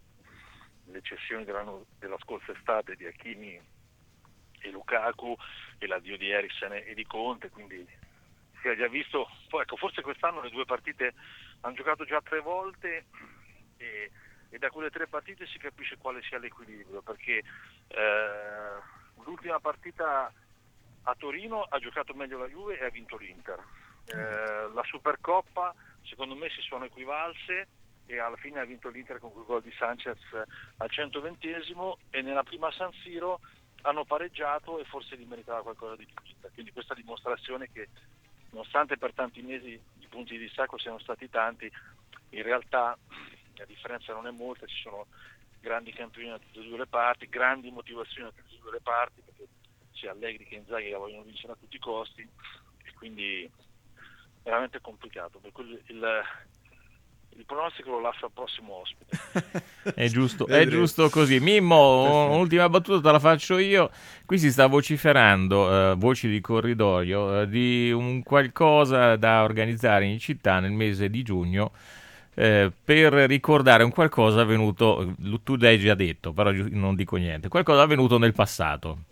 le cessioni dell'anno, della scorsa estate di Hakimi e Lukaku, e l'addio di Eriksen e di Conte, quindi si è già visto. Poi ecco, forse quest'anno le due partite hanno giocato già tre volte, e, e da quelle tre partite si capisce quale sia l'equilibrio, perché eh, l'ultima partita a Torino ha giocato meglio la Juve e ha vinto l'Inter. Eh, la Supercoppa secondo me si sono equivalse, e alla fine ha vinto l'Inter con quel gol di Sanchez al centoventesimo, e nella prima San Siro hanno pareggiato e forse gli meritava qualcosa di più. Quindi questa dimostrazione che, nonostante per tanti mesi i punti di distacco siano stati tanti, in realtà la differenza non è molta, ci sono grandi campioni da tutte e due le parti, grandi motivazioni da tutte e due le parti, perché sia Allegri che Inzaghi la vogliono vincere a tutti i costi, e quindi è veramente complicato. Per cui il, il Il pronostico lo lascio al prossimo ospite. È giusto, è giusto così. Mimmo, un'ultima battuta te la faccio io. Qui si sta vociferando, eh, voci di corridoio, eh, di un qualcosa da organizzare in città nel mese di giugno, eh, per ricordare un qualcosa avvenuto, tu l'hai già detto, però non dico niente, qualcosa avvenuto nel passato.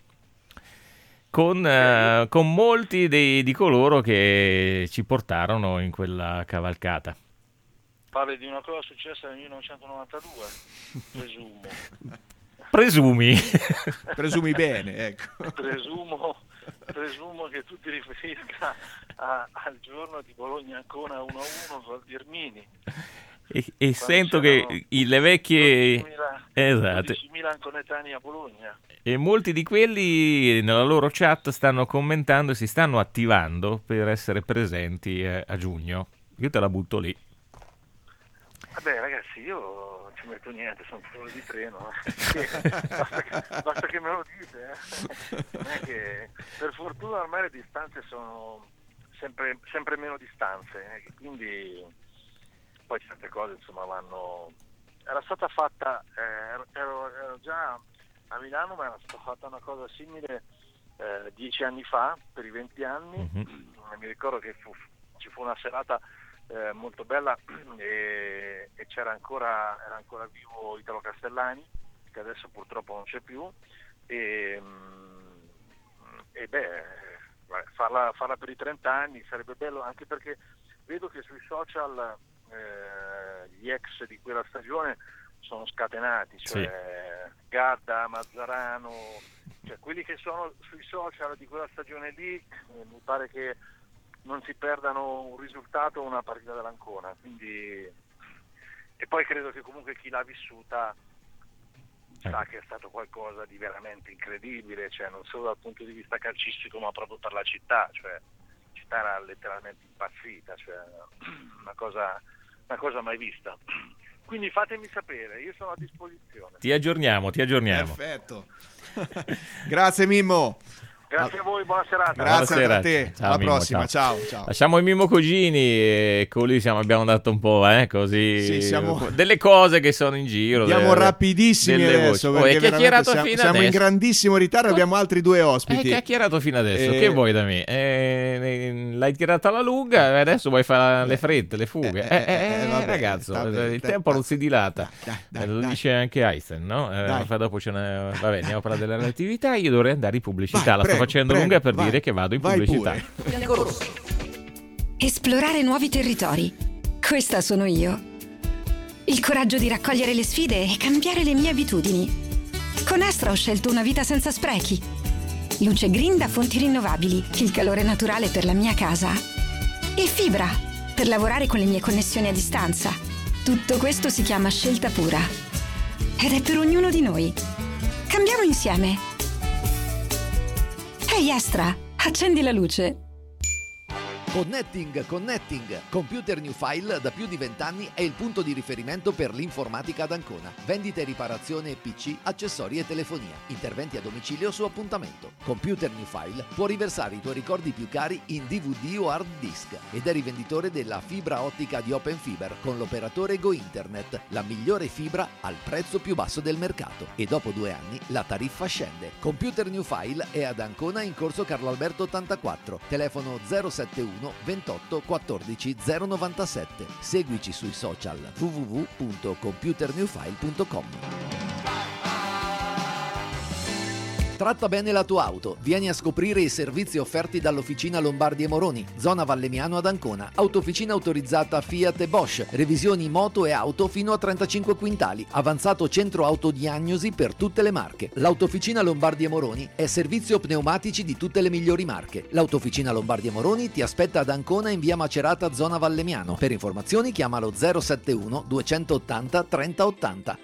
Con, eh, con molti dei, di coloro che ci portarono in quella cavalcata. Parli di una cosa successa nel millenovecentonovantadue, presumo. Presumi. Presumi bene, ecco. Presumo, presumo che tu ti riferisca a, al giorno di Bologna-Ancona uno a uno con Dirmini. E, e sento che i, le vecchie... Esatto. dodicimila anconetani a Bologna. E molti di quelli nella loro chat stanno commentando e si stanno attivando per essere presenti a, a giugno. Io te la butto lì. Vabbè ragazzi, io non ci metto niente, sono solo di treno. basta, che, basta che me lo dite. Eh. Non è che, per fortuna ormai le distanze sono sempre, sempre meno distanze, eh, quindi poi certe cose insomma vanno... Era stata fatta, eh, ero, ero già a Milano, ma era stata fatta una cosa simile eh, dieci anni fa, per i venti anni. Mm-hmm. Mi ricordo che fu, ci fu una serata eh, molto bella e, e c'era ancora, era ancora vivo Italo Castellani, che adesso purtroppo non c'è più, e, e beh, farla, farla per i trenta anni sarebbe bello, anche perché vedo che sui social... Eh, gli ex di quella stagione sono scatenati, cioè sì. Gadda, Mazzarano, cioè quelli che sono sui social di quella stagione lì, eh, mi pare che non si perdano un risultato o una partita dell'Ancona, quindi e poi credo che comunque chi l'ha vissuta sa che è stato qualcosa di veramente incredibile, cioè non solo dal punto di vista calcistico ma proprio per la città, cioè la città era letteralmente impazzita, cioè una cosa una cosa mai vista. Quindi fatemi sapere, io sono a disposizione. Ti aggiorniamo, ti aggiorniamo. Perfetto. Grazie Mimmo. Grazie a voi, buona serata. Grazie Buonasera. a te, Ciao, alla Mimmo, prossima, ciao. ciao. Lasciamo il Mimmo Cugini e con lui siamo, abbiamo dato un po' eh, così sì, siamo... delle cose che sono in giro. Andiamo delle, rapidissimi delle adesso, voci. perché oh, chiacchierato siamo, fino siamo adesso. in grandissimo ritardo, abbiamo altri due ospiti. Hai chiacchierato fino adesso, eh... che vuoi da me? Eh, l'hai tirata alla lunga e adesso vuoi fare le frette, le fughe. Eh, eh, eh, eh vabbè, ragazzo, bene, il dai, tempo dai, non si dilata. Dai, dai, eh, lo dai. Dice anche Einstein, no? Eh, dopo ce ne... Vabbè, andiamo a parlare della relatività. Io dovrei andare in pubblicità, vai, la prego, sto facendo prego, lunga per vai, dire che vado in pubblicità. Esplorare nuovi territori. Questa sono io. Il coraggio di raccogliere le sfide e cambiare le mie abitudini. Con Astra ho scelto una vita senza sprechi. Luce green da fonti rinnovabili, il calore naturale per la mia casa e fibra per lavorare con le mie connessioni a distanza. Tutto questo si chiama scelta pura ed è per ognuno di noi. Cambiamo insieme. Ehi Astra, accendi la luce. Connecting, Connecting. Computer New File da più di vent'anni è il punto di riferimento per l'informatica ad Ancona. Vendita e riparazione P C, accessori e telefonia. Interventi a domicilio su appuntamento. Computer New File può riversare i tuoi ricordi più cari in D V D o hard disk ed è rivenditore della fibra ottica di Open Fiber con l'operatore Go Internet, la migliore fibra al prezzo più basso del mercato. E dopo due anni la tariffa scende. Computer New File è ad Ancona in corso Carlo Alberto ottantaquattro, telefono zero settantuno ventotto quattordici zero novantasette. Seguici sui social w w w punto computer new file punto com. Tratta bene la tua auto. Vieni a scoprire i servizi offerti dall'Officina Lombardi e Moroni, zona Valle미ano ad Ancona. Autofficina autorizzata Fiat e Bosch. Revisioni moto e auto fino a trentacinque quintali. Avanzato centro autodiagnosi per tutte le marche. L'Autofficina Lombardi e Moroni è servizio pneumatici di tutte le migliori marche. L'Autofficina Lombardi e Moroni ti aspetta ad Ancona in via Macerata, zona Valle미ano. Per informazioni chiamalo zero settantuno duecentottanta trenta ottanta.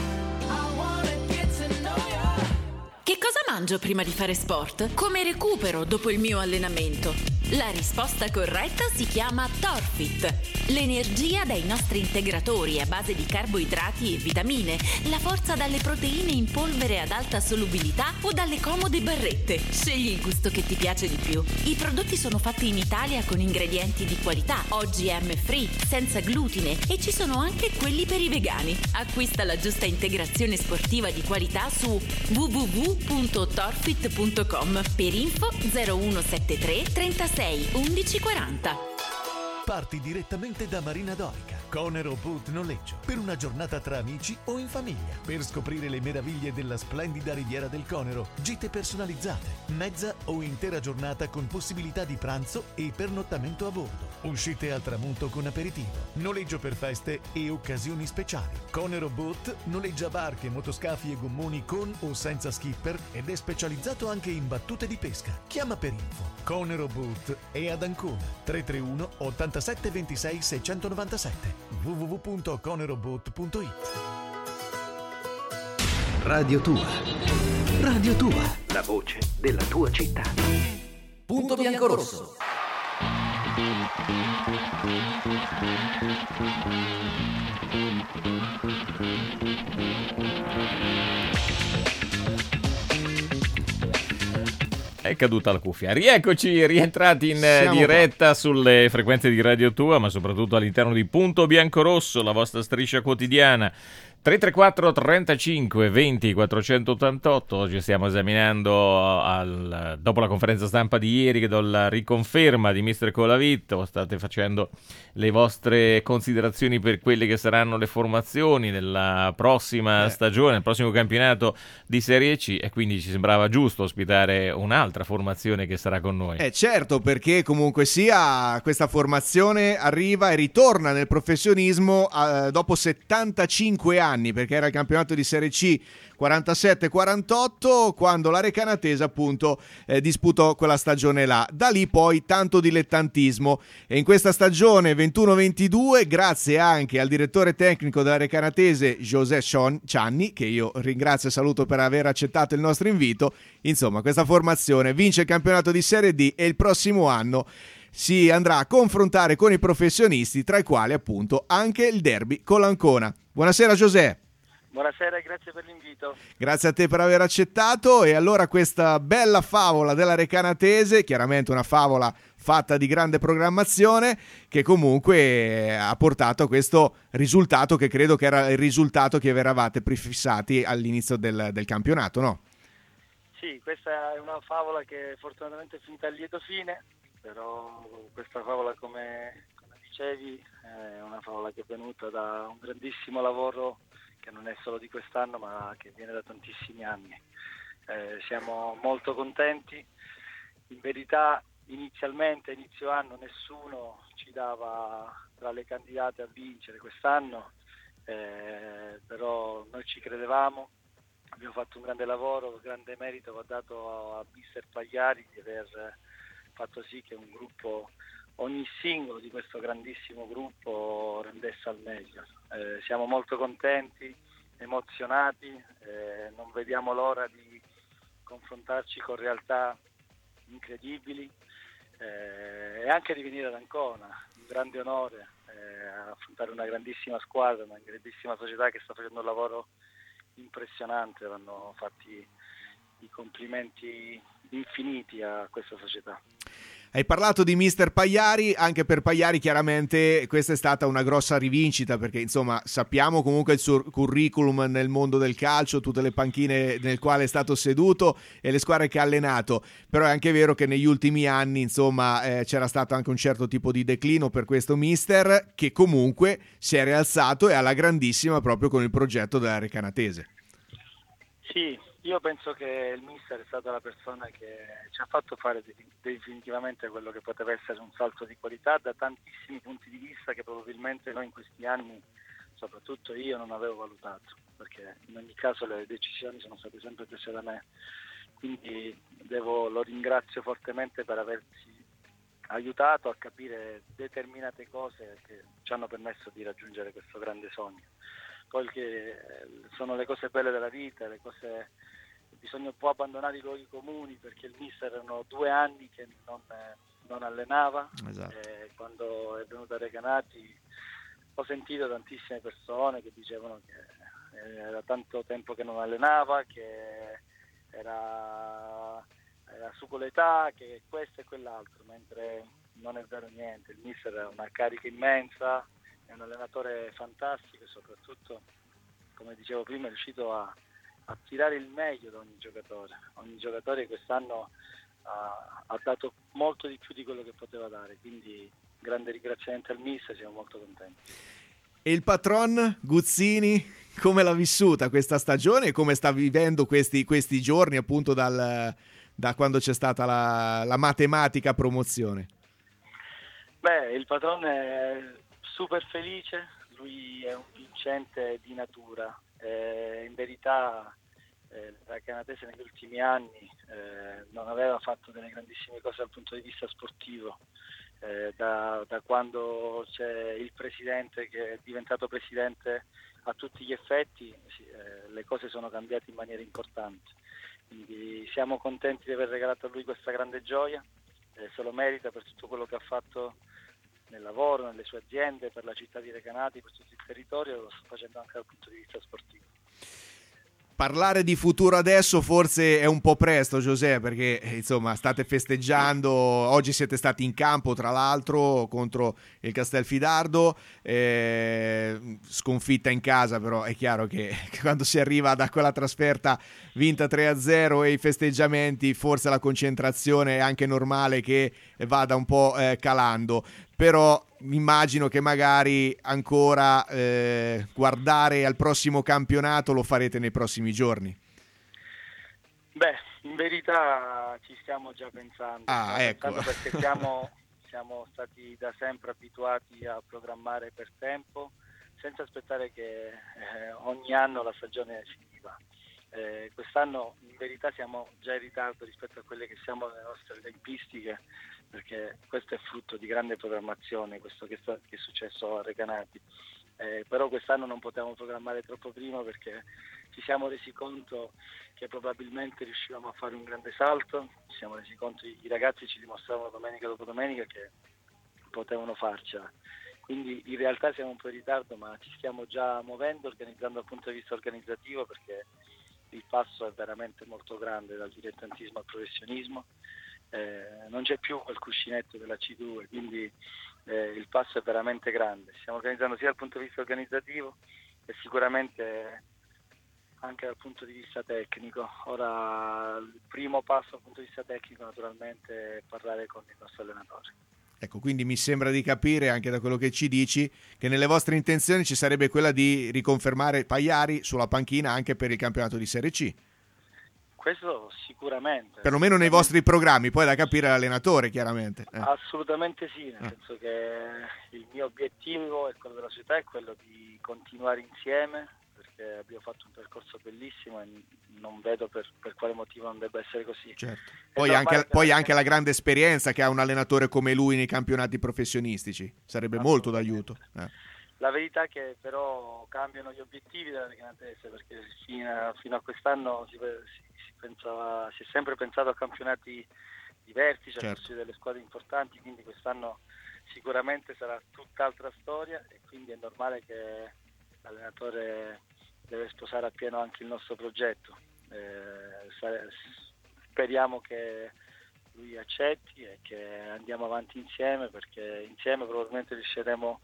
Che cosa mangio prima di fare sport? Come recupero dopo il mio allenamento? La risposta corretta si chiama Torfit. L'energia dai nostri integratori a base di carboidrati e vitamine, la forza dalle proteine in polvere ad alta solubilità o dalle comode barrette. Scegli il gusto che ti piace di più. I prodotti sono fatti in Italia con ingredienti di qualità, O G M free, senza glutine e ci sono anche quelli per i vegani. Acquista la giusta integrazione sportiva di qualità su w w w punto torfit punto com. Per info zero uno sette tre trentasei undici quaranta. Parti direttamente da Marina Dorica, Conero Boat Noleggio, per una giornata tra amici o in famiglia, per scoprire le meraviglie della splendida riviera del Conero, gite personalizzate, mezza o intera giornata con possibilità di pranzo e pernottamento a bordo, uscite al tramonto con aperitivo, noleggio per feste e occasioni speciali. Conero Boat noleggia barche, motoscafi e gommoni con o senza skipper ed è specializzato anche in battute di pesca. Chiama per info. Conero Boat è ad Ancona, tre tre uno ottanta novantasette ventisei seicentonovantasette w w w punto conerobot punto it. Radio Tua. Radio Tua. La voce della tua città. Punto biancorosso. È caduta la cuffia. Rieccoci, rientrati in Siamo diretta qua. sulle frequenze di Radio Tua, ma soprattutto all'interno di Punto Biancorosso, la vostra striscia quotidiana. tre tre quattro trentacinque venti quattrocentottantotto. Oggi stiamo esaminando al, dopo la conferenza stampa di ieri che do la riconferma di mister Colavitto. State facendo le vostre considerazioni per quelle che saranno le formazioni della prossima eh. stagione, il prossimo campionato di Serie C, e quindi ci sembrava giusto ospitare un'altra formazione che sarà con noi. Eh certo, perché comunque sia questa formazione arriva e ritorna nel professionismo eh, dopo settantacinque anni, perché era il campionato di Serie C quarantasette quarantotto quando la Recanatese appunto eh, disputò quella stagione là. Da lì poi tanto dilettantismo, e in questa stagione ventuno ventidue, grazie anche al direttore tecnico della Recanatese José Cianni, che io ringrazio e saluto per aver accettato il nostro invito, insomma questa formazione vince il campionato di Serie D e il prossimo anno si andrà a confrontare con i professionisti, tra i quali appunto anche il derby con l'Ancona. Buonasera José. Buonasera e grazie per l'invito. Grazie a te per aver accettato. E allora questa bella favola della Recanatese, chiaramente una favola fatta di grande programmazione, che comunque ha portato a questo risultato, che credo che era il risultato che vi eravate prefissati all'inizio del, del campionato, no? Sì, questa è una favola che fortunatamente è finita a lieto fine, però questa favola, come, come dicevi, è una favola che è venuta da un grandissimo lavoro che non è solo di quest'anno ma che viene da tantissimi anni. Eh, siamo molto contenti. In verità inizialmente, inizio anno, nessuno ci dava tra le candidate a vincere quest'anno, eh, però noi ci credevamo, abbiamo fatto un grande lavoro, grande merito va dato a mister Pagliari di aver fatto sì che un gruppo, ogni singolo di questo grandissimo gruppo rendesse al meglio. Eh, siamo molto contenti, emozionati, eh, non vediamo l'ora di confrontarci con realtà incredibili eh, e anche di venire ad Ancona, un grande onore eh, affrontare una grandissima squadra, una grandissima società che sta facendo un lavoro impressionante. Vanno fatti i complimenti infiniti a questa società. Hai parlato di mister Pagliari, anche per Pagliari chiaramente questa è stata una grossa rivincita, perché insomma sappiamo comunque il suo curriculum nel mondo del calcio, tutte le panchine nel quale è stato seduto e le squadre che ha allenato, però è anche vero che negli ultimi anni insomma eh, c'era stato anche un certo tipo di declino per questo mister, che comunque si è rialzato e alla grandissima proprio con il progetto della Recanatese. Sì, io penso che il mister è stata la persona che ci ha fatto fare definitivamente quello che poteva essere un salto di qualità da tantissimi punti di vista che probabilmente noi in questi anni, soprattutto io, non avevo valutato, perché in ogni caso le decisioni sono state sempre prese da me, quindi devo, lo ringrazio fortemente per averci aiutato a capire determinate cose che ci hanno permesso di raggiungere questo grande sogno. Poi che sono le cose belle della vita, le cose, bisogna un po' abbandonare i luoghi comuni, perché il mister erano due anni che non, non allenava. Esatto. E quando è venuto a Recanati ho sentito tantissime persone che dicevano che era tanto tempo che non allenava, che era, era su con l'età, che questo e quell'altro, mentre non è vero niente. Il mister ha una carica immensa, è un allenatore fantastico e soprattutto, come dicevo prima, è riuscito a, a tirare il meglio da ogni giocatore. Ogni giocatore quest'anno ha, ha dato molto di più di quello che poteva dare, quindi grande ringraziamento al mister, siamo molto contenti. E il patron Guzzini come l'ha vissuta questa stagione e come sta vivendo questi, questi giorni appunto dal, da quando c'è stata la, la matematica promozione? Beh, il patron è super felice, lui è un vincente di natura, eh, in verità eh, la Recanatese negli ultimi anni eh, non aveva fatto delle grandissime cose dal punto di vista sportivo, eh, da, da quando c'è il presidente che è diventato presidente a tutti gli effetti, sì, eh, le cose sono cambiate in maniera importante. Quindi siamo contenti di aver regalato a lui questa grande gioia, eh, se lo merita per tutto quello che ha fatto nel lavoro, nelle sue aziende, per la città di Recanati, per tutto il territorio, e lo sta facendo anche dal punto di vista sportivo. Parlare di futuro adesso forse è un po' presto, José, perché insomma state festeggiando, oggi siete stati in campo tra l'altro contro il Castelfidardo, eh, sconfitta in casa, però è chiaro che quando si arriva da quella trasferta vinta tre a zero e i festeggiamenti, forse la concentrazione è anche normale che vada un po' eh, calando. Però immagino che magari ancora eh, guardare al prossimo campionato lo farete nei prossimi giorni. Beh, in verità ci stiamo già pensando, ah, stiamo ecco. pensando perché siamo, siamo stati da sempre abituati a programmare per tempo, senza aspettare che eh, ogni anno la stagione finiva. Eh, quest'anno in verità siamo già in ritardo rispetto a quelle che siamo le nostre tempistiche, perché questo è frutto di grande programmazione, questo che, sta, che è successo a Recanati, eh, però quest'anno non potevamo programmare troppo prima perché ci siamo resi conto che probabilmente riuscivamo a fare un grande salto, ci siamo resi conto, i ragazzi ci dimostravano domenica dopo domenica che potevano farcela, quindi in realtà siamo un po' in ritardo, ma ci stiamo già muovendo, organizzando dal punto di vista organizzativo, perché il passo è veramente molto grande dal dilettantismo al professionismo. Eh, non c'è più quel cuscinetto della C due, quindi eh, il passo è veramente grande. Stiamo organizzando sia dal punto di vista organizzativo e sicuramente anche dal punto di vista tecnico. Ora il primo passo dal punto di vista tecnico naturalmente è parlare con il nostro allenatore. Ecco, quindi mi sembra di capire anche da quello che ci dici che nelle vostre intenzioni ci sarebbe quella di riconfermare Pagliari sulla panchina anche per il campionato di Serie C. Questo sicuramente. Perlomeno nei vostri programmi, poi da capire l'allenatore chiaramente. Eh. Assolutamente sì, nel eh. senso che il mio obiettivo e quello della società è quello di continuare insieme, perché abbiamo fatto un percorso bellissimo e non vedo per, per quale motivo non debba essere così. Certo. Poi anche, poi anche la grande esperienza che ha un allenatore come lui nei campionati professionistici, sarebbe molto d'aiuto. Eh. La verità è che però cambiano gli obiettivi della Recanatese, perché fino a, fino a quest'anno si, si, si, pensava, si è sempre pensato a campionati diversi, cioè certo. delle squadre importanti, quindi quest'anno sicuramente sarà tutt'altra storia e quindi è normale che l'allenatore deve sposare appieno anche il nostro progetto. Eh, speriamo che lui accetti e che andiamo avanti insieme, perché insieme probabilmente riusciremo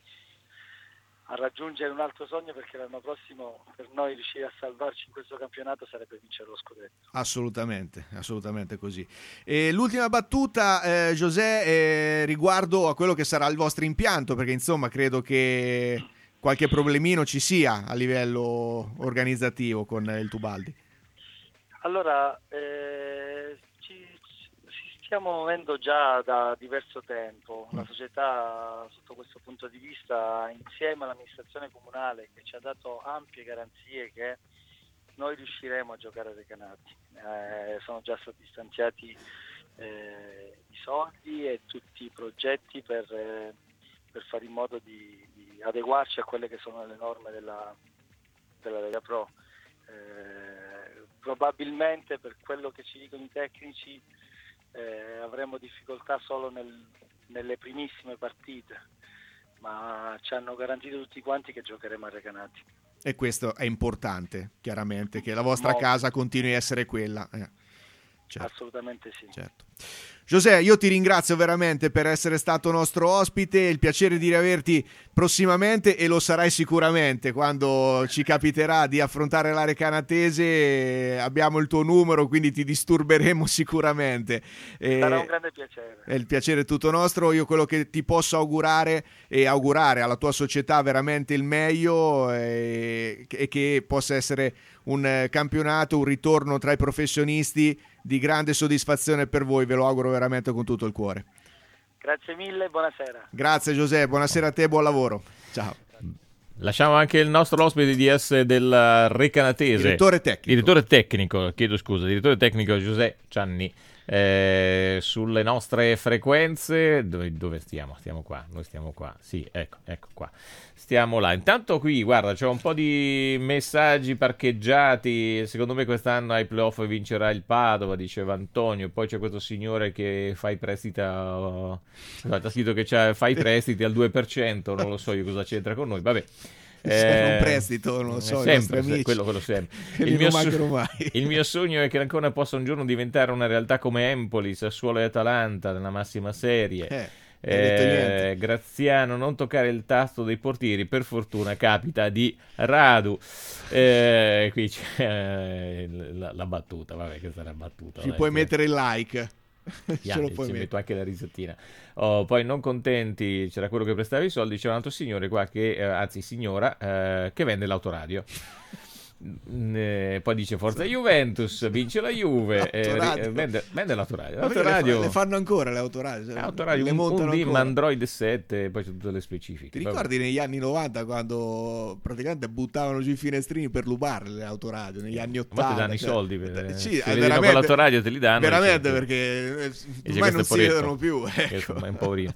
a raggiungere un altro sogno, perché l'anno prossimo per noi riuscire a salvarci in questo campionato sarebbe vincere lo scudetto. Assolutamente, assolutamente così. E l'ultima battuta, eh, José, eh, riguardo a quello che sarà il vostro impianto, perché insomma credo che qualche problemino ci sia a livello organizzativo con il Tubaldi. Allora, eh, ci, ci stiamo muovendo già da diverso tempo. La società, sotto questo punto di vista, insieme all'amministrazione comunale, che ci ha dato ampie garanzie che noi riusciremo a giocare a Recanati. Eh, sono già stati stanziati eh, i soldi e tutti i progetti per, eh, per fare in modo di, di adeguarci a quelle che sono le norme della, della Lega Pro. Eh, probabilmente, per quello che ci dicono i tecnici, eh, avremo difficoltà solo nel, nelle primissime partite, ma ci hanno garantito tutti quanti che giocheremo a Recanati. E questo è importante, chiaramente, che la vostra Molto. casa continui a essere quella. Eh. Certo. Assolutamente sì. Certo. José, io ti ringrazio veramente per essere stato nostro ospite, il piacere di riaverti prossimamente, e lo sarai sicuramente quando ci capiterà di affrontare la Recanatese. Abbiamo il tuo numero, quindi ti disturberemo sicuramente. Sarà un grande piacere. È il piacere è tutto nostro. Io quello che ti posso augurare e augurare alla tua società veramente il meglio, e, e che possa essere un campionato, un ritorno tra i professionisti di grande soddisfazione per voi, ve lo auguro veramente con tutto il cuore. Grazie mille, buonasera. Grazie Giuseppe, buonasera a te, buon lavoro. Ciao. Lasciamo anche il nostro ospite di S del Recanatese. Direttore tecnico. Direttore tecnico, chiedo scusa, direttore tecnico Giuseppe Cianni. Eh, eh, sulle nostre frequenze. Dove, dove stiamo? Stiamo qua, noi stiamo qua. Sì, ecco, ecco qua. Stiamo là. Intanto qui, guarda, c'è un po' di messaggi parcheggiati. Secondo me quest'anno ai playoff vincerà il Padova, diceva Antonio. Poi c'è questo signore che fa i prestiti a... Guarda, ha scritto che c'ha, fa i prestiti al due per cento, non lo so io cosa c'entra con noi, vabbè. Eh, un prestito, non lo so, sempre, i nostri quello, quello sempre. amici Il mio, non mancano so- mai. il mio sogno è che Ancona possa un giorno diventare una realtà come Empoli, Sassuolo e Atalanta nella massima serie. Eh, Eh, Graziano, non toccare il tasto dei portieri, per fortuna capita di radu. Eh, qui c'è eh, la, la battuta, vabbè, questa è una battuta. Ci dai, puoi che- mettere il like. Ya, Ce lo ci puoi metto mettere. anche la risatina. Oh, poi non contenti, c'era quello che prestava i soldi, c'era un altro signore qua che, eh, anzi signora, eh, che vende l'autoradio. Mm, eh, poi dice Forza Juventus, vince la Juve, eh, L'autoradio. eh, vende, vende l'autoradio. Ma perché L'autoradio, Le, fa- le fanno ancora le autoradio? cioè, autoradio le un, montano un D, ancora. Android sette, poi c'è tutte le specifiche. Ti Vabbè. ricordi negli anni novanta quando praticamente buttavano giù i finestrini per rubarle le autoradio negli anni Ma ti ottanta? danno i cioè, soldi per, eh, se sì, vedi eh, con veramente, l'autoradio te li danno. veramente dice- perché eh, dice, ormai questo non è si poretto. vedono più. Questo Ecco. è un poverino.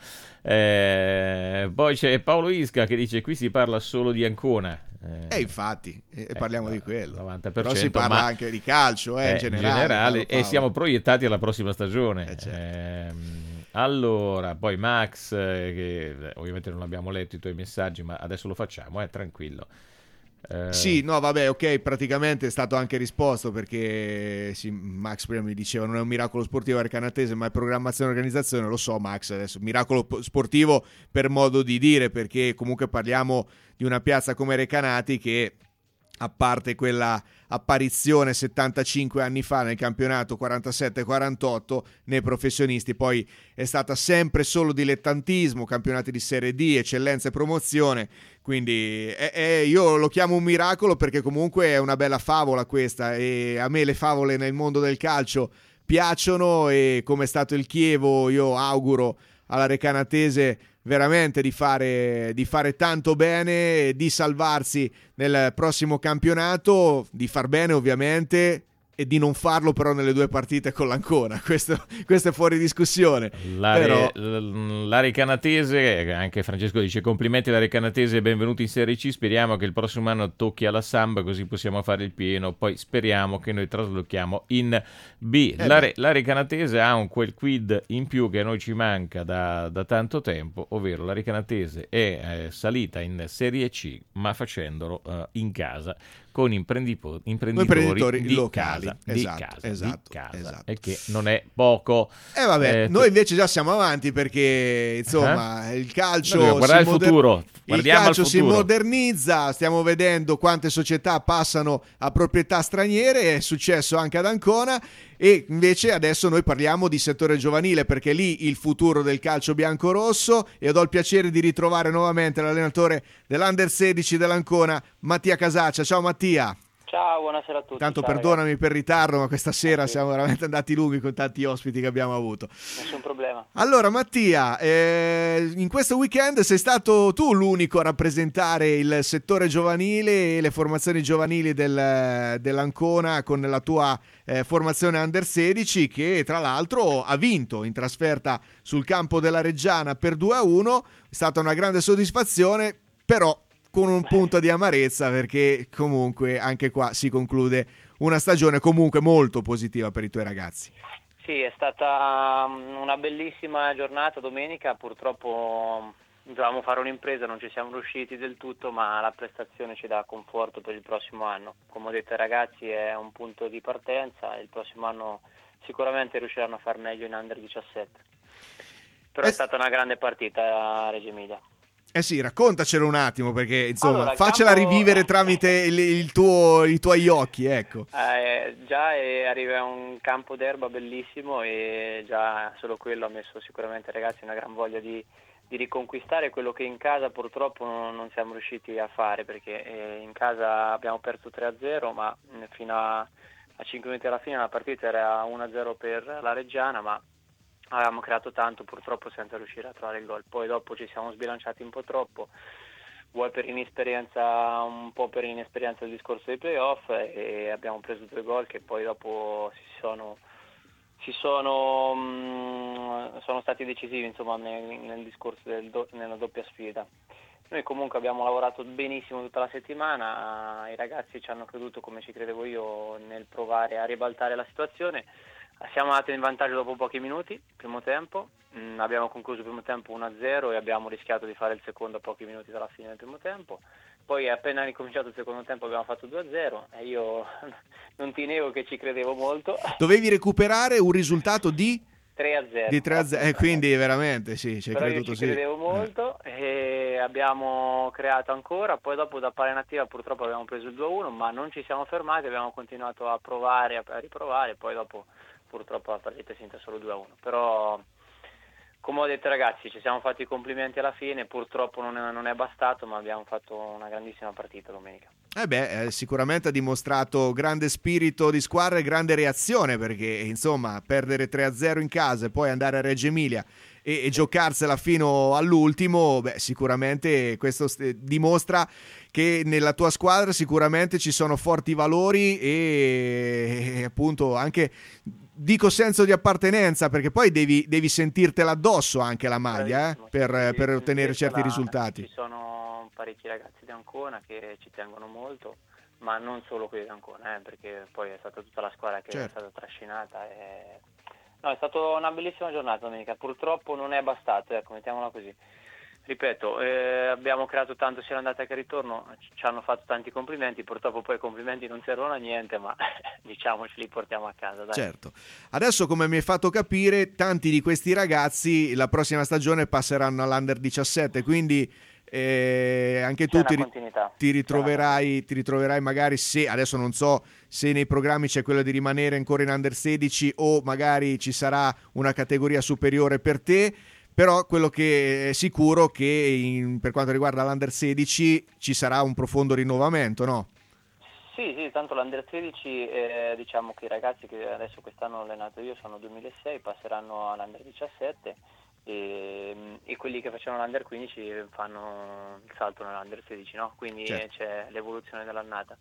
Eh, poi c'è Paolo Isca che dice qui si parla solo di Ancona. Eh, E infatti, e parliamo di quello. novanta per Però cento, si parla ma- anche di calcio, eh, in eh, generale. Paolo e Paolo. siamo proiettati alla prossima stagione. Eh, certo. Ehm, allora, poi Max, eh, che eh, ovviamente non abbiamo letto i tuoi messaggi, ma adesso lo facciamo, eh, tranquillo. Eh, Sì, no, vabbè, ok, praticamente è stato anche risposto perché sì, Max prima mi diceva non è un miracolo sportivo Recanatese, ma è programmazione e organizzazione, lo so Max, adesso miracolo po- sportivo per modo di dire, perché comunque parliamo di una piazza come Recanati che, a parte quella apparizione settantacinque anni fa nel campionato quarantasette quarantotto, nei professionisti poi è stata sempre solo dilettantismo, campionati di Serie D, eccellenza e promozione, quindi è- è- io lo chiamo un miracolo perché comunque è una bella favola questa, e a me le favole nel mondo del calcio piacciono, e come è stato il Chievo io auguro alla Recanatese veramente di fare, di fare tanto bene, di salvarsi nel prossimo campionato, di far bene ovviamente, e di non farlo però nelle due partite con l'Ancona. Questo, questo è fuori discussione. La, Però... Re- l- la Recanatese, anche Francesco dice complimenti alla Recanatese, benvenuti in Serie C, speriamo che il prossimo anno tocchi alla Samba così possiamo fare il pieno, poi speriamo che noi traslochiamo in B. Eh la, beh. Re- la Recanatese ha un quel quid in più che a noi ci manca da, da tanto tempo, ovvero la Recanatese è eh, salita in Serie C ma facendolo eh, in casa con imprendipo- imprenditori, imprenditori di locali. casa, Esatto, di casa, esatto, di casa, esatto. e che non è poco. Eh vabbè, Eh, noi invece già siamo avanti perché insomma il calcio Noi dobbiamo guardare si il moder- futuro, il guardiamo al calcio si futuro. modernizza, stiamo vedendo quante società passano a proprietà straniere, è successo anche ad Ancona, e invece adesso noi parliamo di settore giovanile perché lì il futuro del calcio bianco-rosso, e ho il piacere di ritrovare nuovamente l'allenatore dell'Under sedici dell'Ancona, Mattia Casaccia. Ciao Mattia. Ciao, buonasera a tutti. Tanto Ciao, perdonami per il ritardo, ma questa sera siamo veramente andati lunghi con tanti ospiti che abbiamo avuto. ragazzi. Nessun problema. Allora Mattia, eh, in questo weekend sei stato tu l'unico a rappresentare il settore giovanile e le formazioni giovanili del, dell'Ancona con la tua eh, formazione Under sedici, che tra l'altro ha vinto in trasferta sul campo della Reggiana per due a uno, è stata una grande soddisfazione, però con un punto di amarezza perché comunque anche qua si conclude una stagione comunque molto positiva per i tuoi ragazzi. Sì, è stata um, una bellissima giornata domenica, purtroppo dovevamo fare un'impresa, non ci siamo riusciti del tutto, ma la prestazione ci dà conforto per il prossimo anno. Come ho detto ai ragazzi è un punto di partenza, il prossimo anno sicuramente riusciranno a far meglio in Under diciassette. Però è stata una grande partita a Reggio Emilia. Eh sì, raccontacelo un attimo perché insomma Allora, il faccela campo- rivivere tramite il, il tuo, i tuoi occhi, ecco. Eh, già è, arriva un campo d'erba bellissimo e già solo quello ha messo sicuramente ai ragazzi una gran voglia di, di riconquistare quello che in casa purtroppo non, non siamo riusciti a fare, perché eh, in casa abbiamo perso tre a zero, ma mh, fino a, a cinque minuti alla fine la partita era uno a zero per la Reggiana, ma avevamo creato tanto purtroppo senza riuscire a trovare il gol. Poi dopo ci siamo sbilanciati un po' troppo, vuoi per inesperienza, un po' per inesperienza del discorso dei playoff, e abbiamo preso due gol che poi dopo si sono si sono, mh, sono stati decisivi insomma nel, nel discorso del do, nella doppia sfida. Noi comunque abbiamo lavorato benissimo tutta la settimana, i ragazzi ci hanno creduto come ci credevo io nel provare a ribaltare la situazione. Siamo andati in vantaggio dopo pochi minuti, primo tempo, mm, abbiamo concluso il primo tempo uno a zero e abbiamo rischiato di fare il secondo a pochi minuti dalla fine del primo tempo. Poi appena ricominciato il secondo tempo abbiamo fatto due a zero e io non ti nego che ci credevo molto. Dovevi recuperare un risultato di? tre a zero. Di tre a zero, eh, quindi veramente sì, ci hai Però creduto io ci sì. credevo molto e abbiamo creato ancora, poi dopo da palla inattiva purtroppo abbiamo preso il due a uno, ma non ci siamo fermati, abbiamo continuato a provare, a riprovare, poi dopo purtroppo la partita è finita solo due a uno. Però come ho detto ragazzi, ci siamo fatti i complimenti alla fine, purtroppo non è, non è bastato, ma abbiamo fatto una grandissima partita domenica. Eh beh, eh, sicuramente ha dimostrato grande spirito di squadra e grande reazione, perché insomma perdere tre a zero in casa e poi andare a Reggio Emilia e, e giocarsela fino all'ultimo, beh, sicuramente questo st- dimostra che nella tua squadra sicuramente ci sono forti valori e, e appunto anche, dico, senso di appartenenza, perché poi devi, devi sentirtela addosso anche la maglia eh, per, per ottenere certi risultati. Ci sono parecchi ragazzi di Ancona che ci tengono molto, ma non solo quelli di Ancona, eh, perché poi è stata tutta la squadra che certo. è stata trascinata. E... No, è stata una bellissima giornata domenica, purtroppo non è bastato, ecco, mettiamola così. Ripeto, eh, abbiamo creato tanto sia l'andata che il ritorno, ci hanno fatto tanti complimenti, purtroppo poi i complimenti non servono a niente, ma diciamoci li portiamo a casa. Dai. Certo. Adesso, come mi hai fatto capire, tanti di questi ragazzi la prossima stagione passeranno all'Under diciassette, quindi eh, anche tu ti, ti, ritroverai, ti ritroverai magari, se adesso non so se nei programmi c'è quello di rimanere ancora in Under sedici o magari ci sarà una categoria superiore per te. Però quello che è sicuro che in, per quanto riguarda l'Under sedici ci sarà un profondo rinnovamento, no? Sì, sì, tanto l'Under sedici, eh, diciamo che i ragazzi che adesso quest'anno ho allenato io sono duemilasei, passeranno all'Under diciassette e, e quelli che facevano l'Under quindici fanno il salto nell'Under sedici, no? Quindi certo. C'è l'evoluzione dell'annata.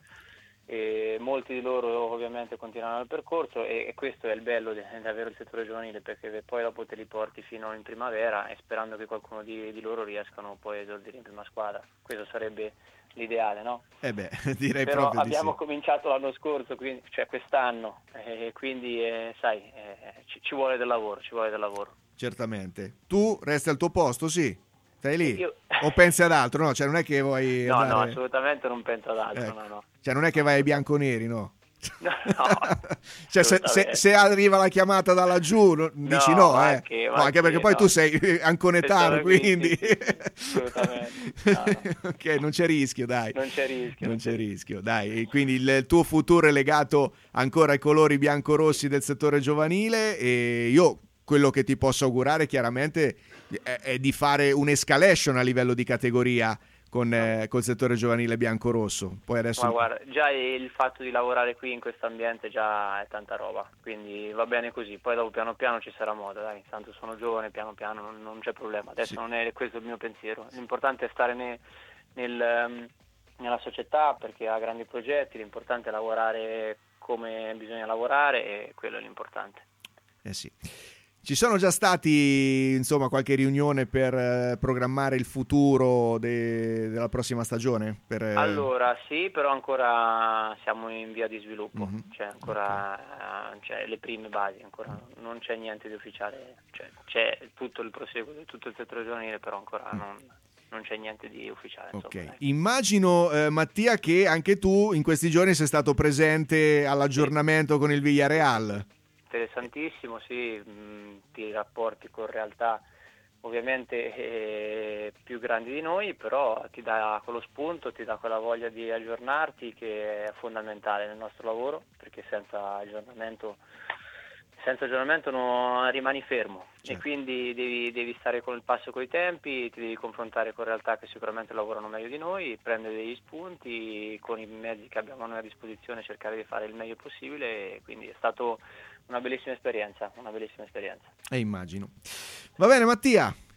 E molti di loro ovviamente continuano il percorso e, e questo è il bello di, di avere il settore giovanile, perché poi dopo te li porti fino in primavera e sperando che qualcuno di, di loro riescano poi a esordire in prima squadra. Questo sarebbe l'ideale, no? Eh beh, direi Però proprio di abbiamo sì. cominciato l'anno scorso, quindi, cioè quest'anno, e quindi eh, sai, eh, ci, ci vuole del lavoro, ci vuole del lavoro. Certamente. Tu resti al tuo posto, sì? Stai lì? Io... O pensi ad altro? No, cioè non è che vuoi No, andare... no, assolutamente non penso ad altro, ecco. no, no. Cioè non è che vai ai bianconeri, no? No, no, cioè se, se, se arriva la chiamata da laggiù no, dici no, ma eh. che, ma no, anche perché che, poi no. tu sei anconetano, quindi assolutamente no, no. ok, non c'è rischio, dai, non c'è rischio, non c'è rischio, dai. E quindi il, il tuo futuro è legato ancora ai colori biancorossi del settore giovanile e io quello che ti posso augurare chiaramente è, è di fare un'escalation a livello di categoria con eh, col settore giovanile biancorosso. Poi adesso ma guarda, già il fatto di lavorare qui in questo ambiente già è tanta roba, quindi va bene così, poi dopo piano piano ci sarà modo, dai, tanto sono giovane, piano piano non, non c'è problema, adesso sì. non è questo il mio pensiero, l'importante è stare ne, nel, um, nella società perché ha grandi progetti, l'importante è lavorare come bisogna lavorare e quello è l'importante. Eh sì. Ci sono già stati, insomma, qualche riunione per eh, programmare il futuro de- della prossima stagione? Per, eh... Allora, sì, però ancora siamo in via di sviluppo, mm-hmm. cioè ancora okay. Cioè, le prime basi, ancora non c'è niente di ufficiale, cioè, c'è tutto il proseguo di tutto il settore giovanile, però ancora mm. non, non c'è niente di ufficiale. Ok, insomma, immagino eh, Mattia che anche tu in questi giorni sei stato presente all'aggiornamento sì. con il Villarreal. Interessantissimo, sì, mh, ti rapporti con realtà ovviamente eh, più grandi di noi, però ti dà quello spunto, ti dà quella voglia di aggiornarti che è fondamentale nel nostro lavoro, perché senza aggiornamento senza aggiornamento non rimani fermo certo. E quindi devi, devi stare con il passo coi tempi, ti devi confrontare con realtà che sicuramente lavorano meglio di noi, prendere degli spunti con i mezzi che abbiamo noi a disposizione, cercare di fare il meglio possibile e quindi è stato una bellissima esperienza, una bellissima esperienza. E eh, immagino. Va bene Mattia,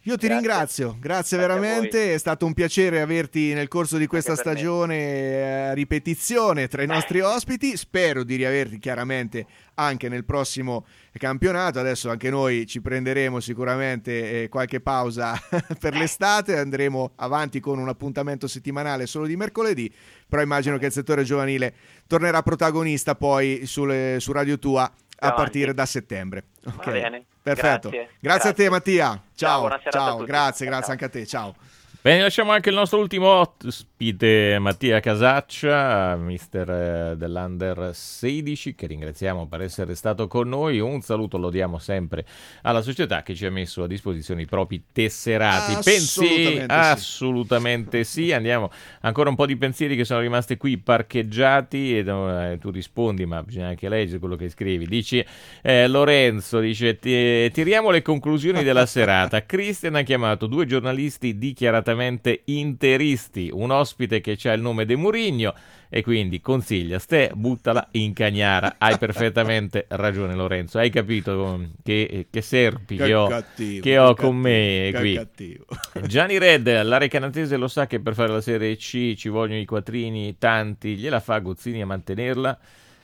Io ti Grazie. ringrazio, grazie, Grazie a veramente, è stato un piacere averti nel corso di questa Anche per me. stagione a ripetizione tra i nostri ospiti, spero di riaverti chiaramente anche nel prossimo campionato, adesso anche noi ci prenderemo sicuramente eh, qualche pausa per l'estate, andremo avanti con un appuntamento settimanale solo di mercoledì, però immagino che il settore giovanile tornerà protagonista poi sulle, su Radio Tua a Avanti. partire da settembre. Va Ok. bene. Perfetto. Grazie. Grazie a te Mattia. Ciao, Ciao, buona serata a ciao, tutti. grazie, Ciao, grazie ciao. anche a te. Ciao. Bene, lasciamo anche il nostro ultimo ospite, Mattia Casaccia, mister eh, dell'Under sedici, che ringraziamo per essere stato con noi. Un saluto lo diamo sempre alla società che ci ha messo a disposizione i propri tesserati. Pensieri, Assolutamente sì. assolutamente sì. Andiamo ancora un po' di pensieri che sono rimasti qui parcheggiati e eh, tu rispondi, ma bisogna anche leggere quello che scrivi. Dici eh, Lorenzo, dice "Ti- tiriamo le conclusioni della serata. Christian ha chiamato due giornalisti dichiaratamente interisti, un ospite che c'ha il nome De Murigno e quindi consiglia ste, buttala in cagnara". Hai perfettamente ragione Lorenzo, hai capito che, che serpi che, Che ho, cattivo, che ho che con me cattivo, qui. che cattivo. Gianni Red, la Recanatese lo sa che per fare la Serie C ci vogliono i quattrini tanti, gliela fa Gozzini a mantenerla.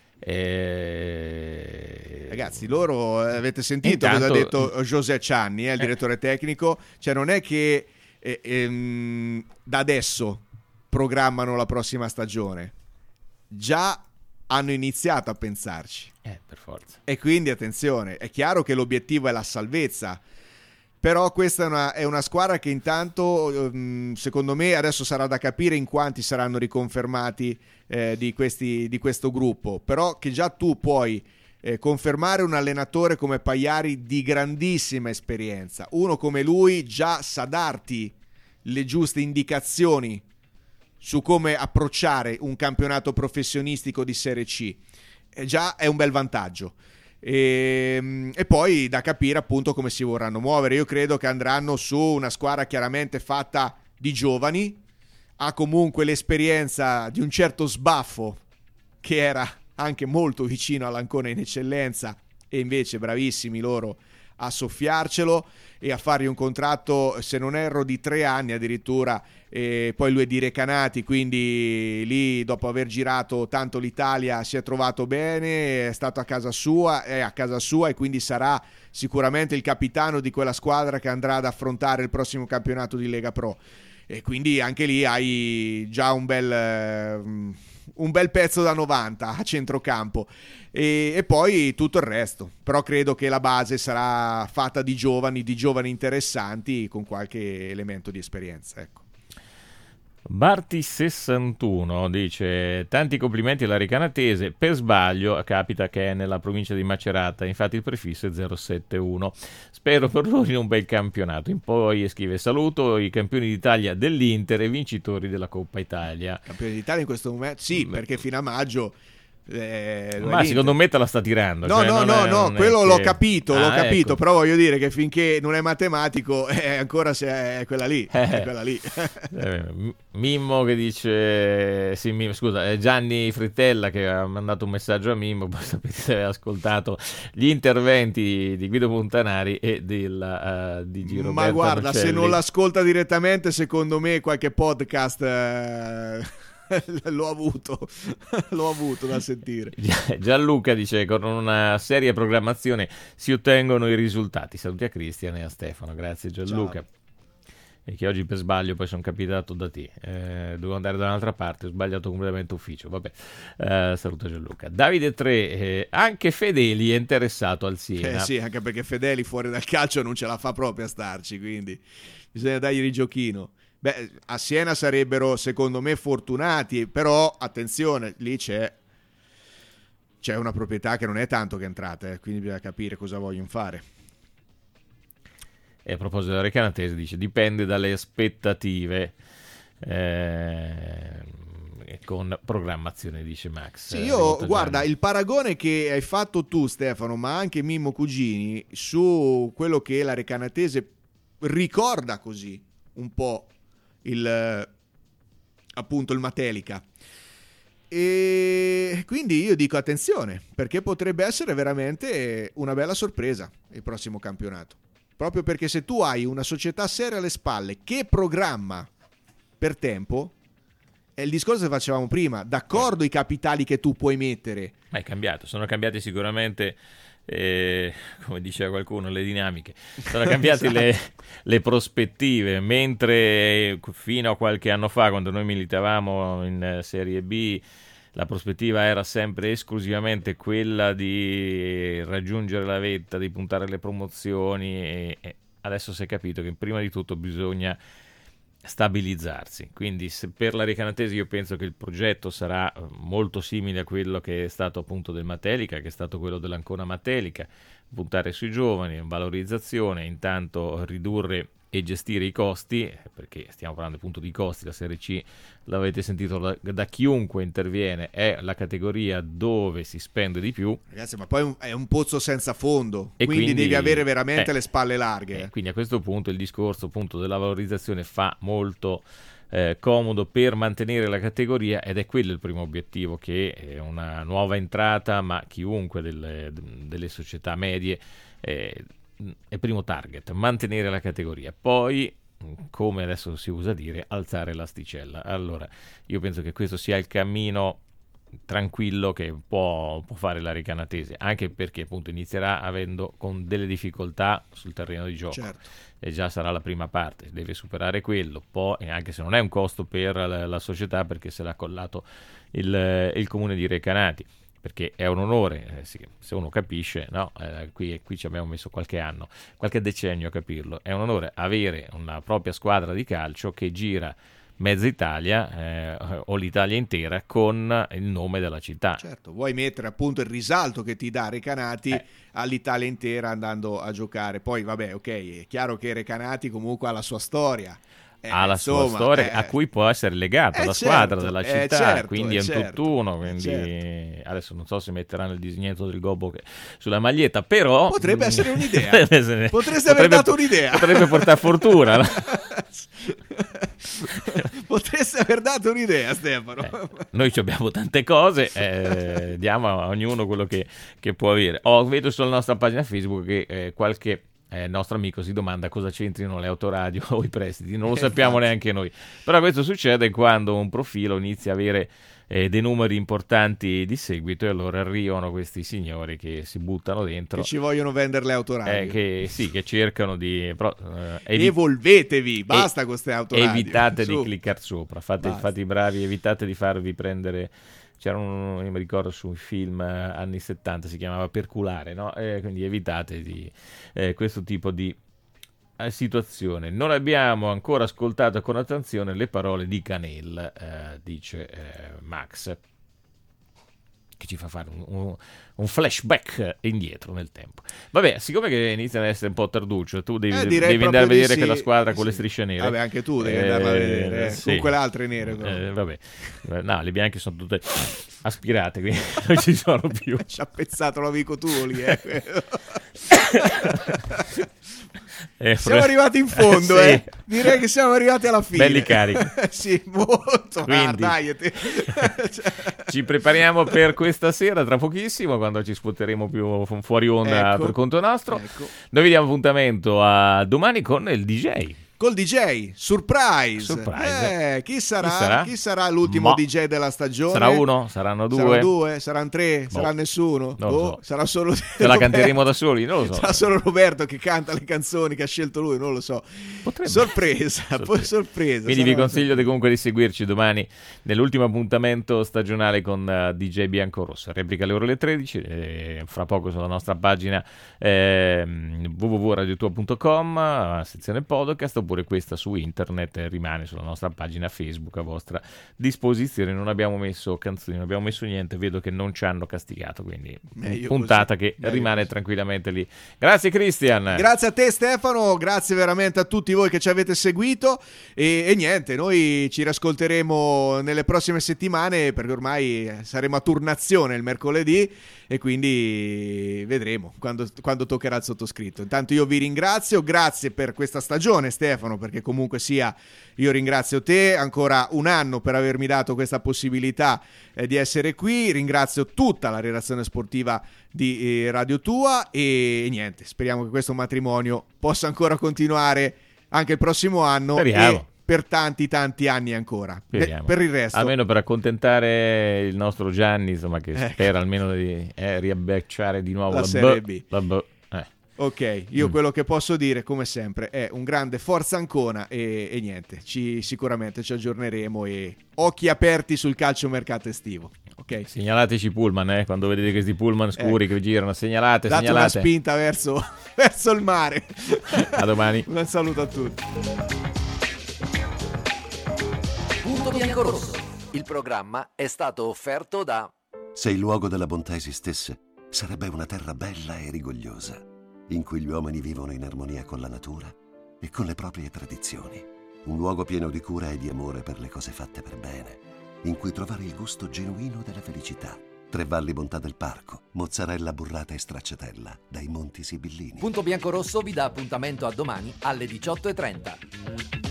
E... Ragazzi, loro eh, avete sentito Intanto- cosa ha detto José Cianni, eh, il direttore tecnico, cioè non è che eh, ehm, da adesso programmano la prossima stagione, già hanno iniziato a pensarci. Eh, per forza. E quindi attenzione, è chiaro che l'obiettivo è la salvezza, però questa è una, è una squadra che intanto ehm, secondo me adesso sarà da capire in quanti saranno riconfermati eh, di, questi, di questo gruppo, però che già tu puoi eh, confermare un allenatore come Pagliari di grandissima esperienza, uno come lui già sa darti le giuste indicazioni su come approcciare un campionato professionistico di Serie C, e già è un bel vantaggio. E, e poi da capire appunto come si vorranno muovere. Io credo che andranno su una squadra chiaramente fatta di giovani, ha comunque l'esperienza di un certo Sbaffo che era anche molto vicino all'Ancona in eccellenza e invece bravissimi loro a soffiarcelo e a fargli un contratto, se non erro, di tre anni addirittura, e poi lui è di Recanati, quindi lì dopo aver girato tanto l'Italia si è trovato bene, è stato a casa sua, è a casa sua e quindi sarà sicuramente il capitano di quella squadra che andrà ad affrontare il prossimo campionato di Lega Pro, e quindi anche lì hai già un bel un bel pezzo da novanta a centrocampo. E, e poi tutto il resto, però credo che la base sarà fatta di giovani, di giovani interessanti con qualche elemento di esperienza, ecco. Barti sessantuno dice tanti complimenti alla Recanatese, per sbaglio capita che è nella provincia di Macerata, infatti il prefisso è zero sette uno, spero per loro in un bel campionato. In poi scrive saluto i campioni d'Italia dell'Inter e vincitori della Coppa Italia. Campioni d'Italia in questo momento sì, perché fino a maggio eh, ma secondo me te la sta tirando, no cioè no non no è- no non è quello che- l'ho capito l'ho Ah, capito ecco. però voglio dire che finché non è matematico è ancora se è quella lì, è quella lì. Eh, M- Mimmo che dice sì, Mimmo, scusa, è Gianni Frittella che ha mandato un messaggio a Mimmo, poi sapete se aveva ascoltato gli interventi di Guido Montanari e del, uh, di Giro Ma guarda, se non l'ascolta direttamente, secondo me qualche podcast eh, l'ho avuto, l'ho avuto da sentire. Gianluca dice con una seria programmazione si ottengono i risultati. Saluti a Cristian e a Stefano, grazie Gianluca. Ciao. E che oggi per sbaglio poi sono capitato da te, eh, dovevo andare da un'altra parte, ho sbagliato completamente ufficio, vabbè. Eh, saluto Gianluca. Davide tre, eh, anche Fedeli è interessato al Siena. Eh sì, anche perché Fedeli fuori dal calcio non ce la fa proprio a starci, quindi bisogna dargli il giochino. Beh, a Siena sarebbero secondo me fortunati, però attenzione, lì c'è c'è una proprietà che non è tanto che è entrata, eh, quindi bisogna capire cosa vogliono fare. E a proposito della Recanatese dice dipende dalle aspettative, eh, e con programmazione, dice Max. Sì, Eh, io molto guarda, Gianni. il paragone che hai fatto tu Stefano, ma anche Mimmo Cugini, su quello che la Recanatese ricorda così un po' il eh, appunto il Matelica, e quindi io dico attenzione, perché potrebbe essere veramente una bella sorpresa il prossimo campionato. proprio perché se tu hai una società seria alle spalle che programma per tempo, è il discorso che facevamo prima, d'accordo i capitali che tu puoi mettere. Ma è cambiato, sono cambiati sicuramente, eh, come diceva qualcuno, le dinamiche, sono cambiate esatto. le, le prospettive, mentre fino a qualche anno fa, quando noi militavamo in Serie B, la prospettiva era sempre esclusivamente quella di raggiungere la vetta, di puntare alle promozioni, e, e adesso si è capito che prima di tutto bisogna stabilizzarsi. Quindi se per la Recanatese io penso che il progetto sarà molto simile a quello che è stato appunto del Matelica, che è stato quello dell'Ancona Matelica, puntare sui giovani, valorizzazione, intanto ridurre e gestire i costi, perché stiamo parlando appunto di costi. La Serie C, l'avete sentito da, da chiunque interviene, è la categoria dove si spende di più. Ragazzi, ma poi è un, è un pozzo senza fondo, e quindi, quindi devi avere veramente eh, le spalle larghe. Eh, quindi a questo punto il discorso appunto della valorizzazione fa molto eh, comodo per mantenere la categoria, ed è quello il primo obiettivo, che è una nuova entrata, ma chiunque delle, delle società medie eh, è primo target, mantenere la categoria, poi, come adesso si usa dire, alzare l'asticella. Allora io penso che questo sia il cammino tranquillo che può, può fare la Recanatese, anche perché appunto inizierà avendo con delle difficoltà sul terreno di gioco, certo. E già sarà la prima parte, deve superare quello, poi anche se non è un costo per la, la società, perché se l'ha collato il, il comune di Recanati, perché è un onore, eh, sì, se uno capisce, no? Eh, qui, qui ci abbiamo messo qualche anno, qualche decennio a capirlo, è un onore avere una propria squadra di calcio che gira mezza Italia eh, o l'Italia intera con il nome della città. Certo, vuoi mettere appunto il risalto che ti dà Recanati eh. all'Italia intera andando a giocare. Poi vabbè, ok, è chiaro che Recanati comunque ha la sua storia. Eh, ha la insomma, sua storia eh, a cui può essere legata eh, la certo, squadra della città, eh, certo, quindi eh, è un certo, tutt'uno, quindi eh, certo. Adesso non so se metteranno il disegnetto del gobbo che... sulla maglietta, però potrebbe essere un'idea. Potreste potrebbe, aver dato un'idea, potrebbe portare fortuna, no? Potreste aver dato un'idea, Stefano. Eh, noi ci abbiamo tante cose, eh, diamo a ognuno quello che, che può avere. Oh, vedo sulla nostra pagina Facebook che eh, qualche Eh, il nostro amico si domanda cosa c'entrino le autoradio o i prestiti, non lo sappiamo neanche noi, però questo succede quando un profilo inizia a avere eh, dei numeri importanti di seguito, e allora arrivano questi signori che si buttano dentro, che ci vogliono vendere le autoradio, eh, che sì, che cercano di però, eh, evi- evolvetevi, basta con queste autoradio, evitate su. di cliccare sopra, fate, fate i bravi, evitate di farvi prendere. C'era un, io mi ricordo su un film eh, anni settanta, si chiamava Perculare, no? Eh, quindi evitate di eh, questo tipo di eh, situazione. Non abbiamo ancora ascoltato con attenzione le parole di Canel, eh, dice eh, Max, che ci fa fare un, un, un flashback indietro nel tempo. Vabbè, siccome che iniziano ad essere un po' tarduccio, tu devi, eh, devi andare a vedere sì, quella squadra con sì. le strisce nere. Vabbè, anche tu devi eh, andarla a vedere, eh, sì. con quelle altre nere. Eh, vabbè, no, le bianche sono tutte aspirate, quindi non ci sono più. Ci ha pezzato l'amico tuo lì, eh. Eh, siamo arrivati in fondo, sì. eh. Direi che siamo arrivati alla fine. Belli carichi. Sì, molto. Quindi, ah, dai, te... ci prepariamo per questa sera, tra pochissimo, quando ci sputeremo più fuori onda, ecco, per conto nostro. Ecco. Noi vi diamo appuntamento a domani con il D J. Col D J, surprise, surprise. Eh, chi, sarà? chi sarà? Chi sarà l'ultimo Ma... D J della stagione? Sarà uno? Saranno due? Saranno due? Saranno tre? No. Sarà nessuno? Non lo oh, so. Sarà solo Se la canteremo da soli? Non lo so. Sarà solo Roberto che canta le canzoni che ha scelto lui? Non lo so. Potrebbe. Sorpresa, sorpresa. poi sorpresa. Quindi vi consiglio di comunque di seguirci domani nell'ultimo appuntamento stagionale con uh, D J Biancorosso. Replica alle ore tredici, eh, fra poco sulla nostra pagina eh, w w w punto radio tua punto com, sezione podcast, oppure questa su internet eh, rimane sulla nostra pagina Facebook a vostra disposizione. Non abbiamo messo canzoni, non abbiamo messo niente, vedo che non ci hanno castigato, quindi meglio puntata così, che rimane così. Tranquillamente lì. Grazie Christian. Grazie a te Stefano, grazie veramente a tutti voi che ci avete seguito e, e niente, noi ci riascolteremo nelle prossime settimane perché ormai saremo a turnazione il mercoledì e quindi vedremo quando, quando toccherà il sottoscritto. Intanto io vi ringrazio, grazie per questa stagione Stefano. Stefano, perché comunque sia io ringrazio te ancora un anno per avermi dato questa possibilità eh, di essere qui, ringrazio tutta la redazione sportiva di eh, Radio Tua e, e niente, speriamo che questo matrimonio possa ancora continuare anche il prossimo anno. Speriamo. E per tanti tanti anni ancora. Beh, per il resto, almeno per accontentare il nostro Gianni, insomma, che Eh. spera almeno di eh, riabbecciare di nuovo La la, Serie B, B. la B. Eh. ok, io Mm. quello che posso dire come sempre è un grande forza Ancona e, e niente, ci, sicuramente ci aggiorneremo e occhi aperti sul calciomercato estivo. Ok, Segnalateci i pullman, eh, quando vedete questi pullman scuri che girano, segnalate, date una segnalate. spinta verso, verso il mare. A domani. Un saluto a tutti. Punto Biancorosso. Il programma è stato offerto da Se il luogo della bontà esistesse, sarebbe una terra bella e rigogliosa, in cui gli uomini vivono in armonia con la natura e con le proprie tradizioni. Un luogo pieno di cura e di amore per le cose fatte per bene, in cui trovare il gusto genuino della felicità. Tre Valli Bontà del Parco, mozzarella burrata e stracciatella dai Monti Sibillini. Punto Biancorosso vi dà appuntamento a domani alle diciotto e trenta.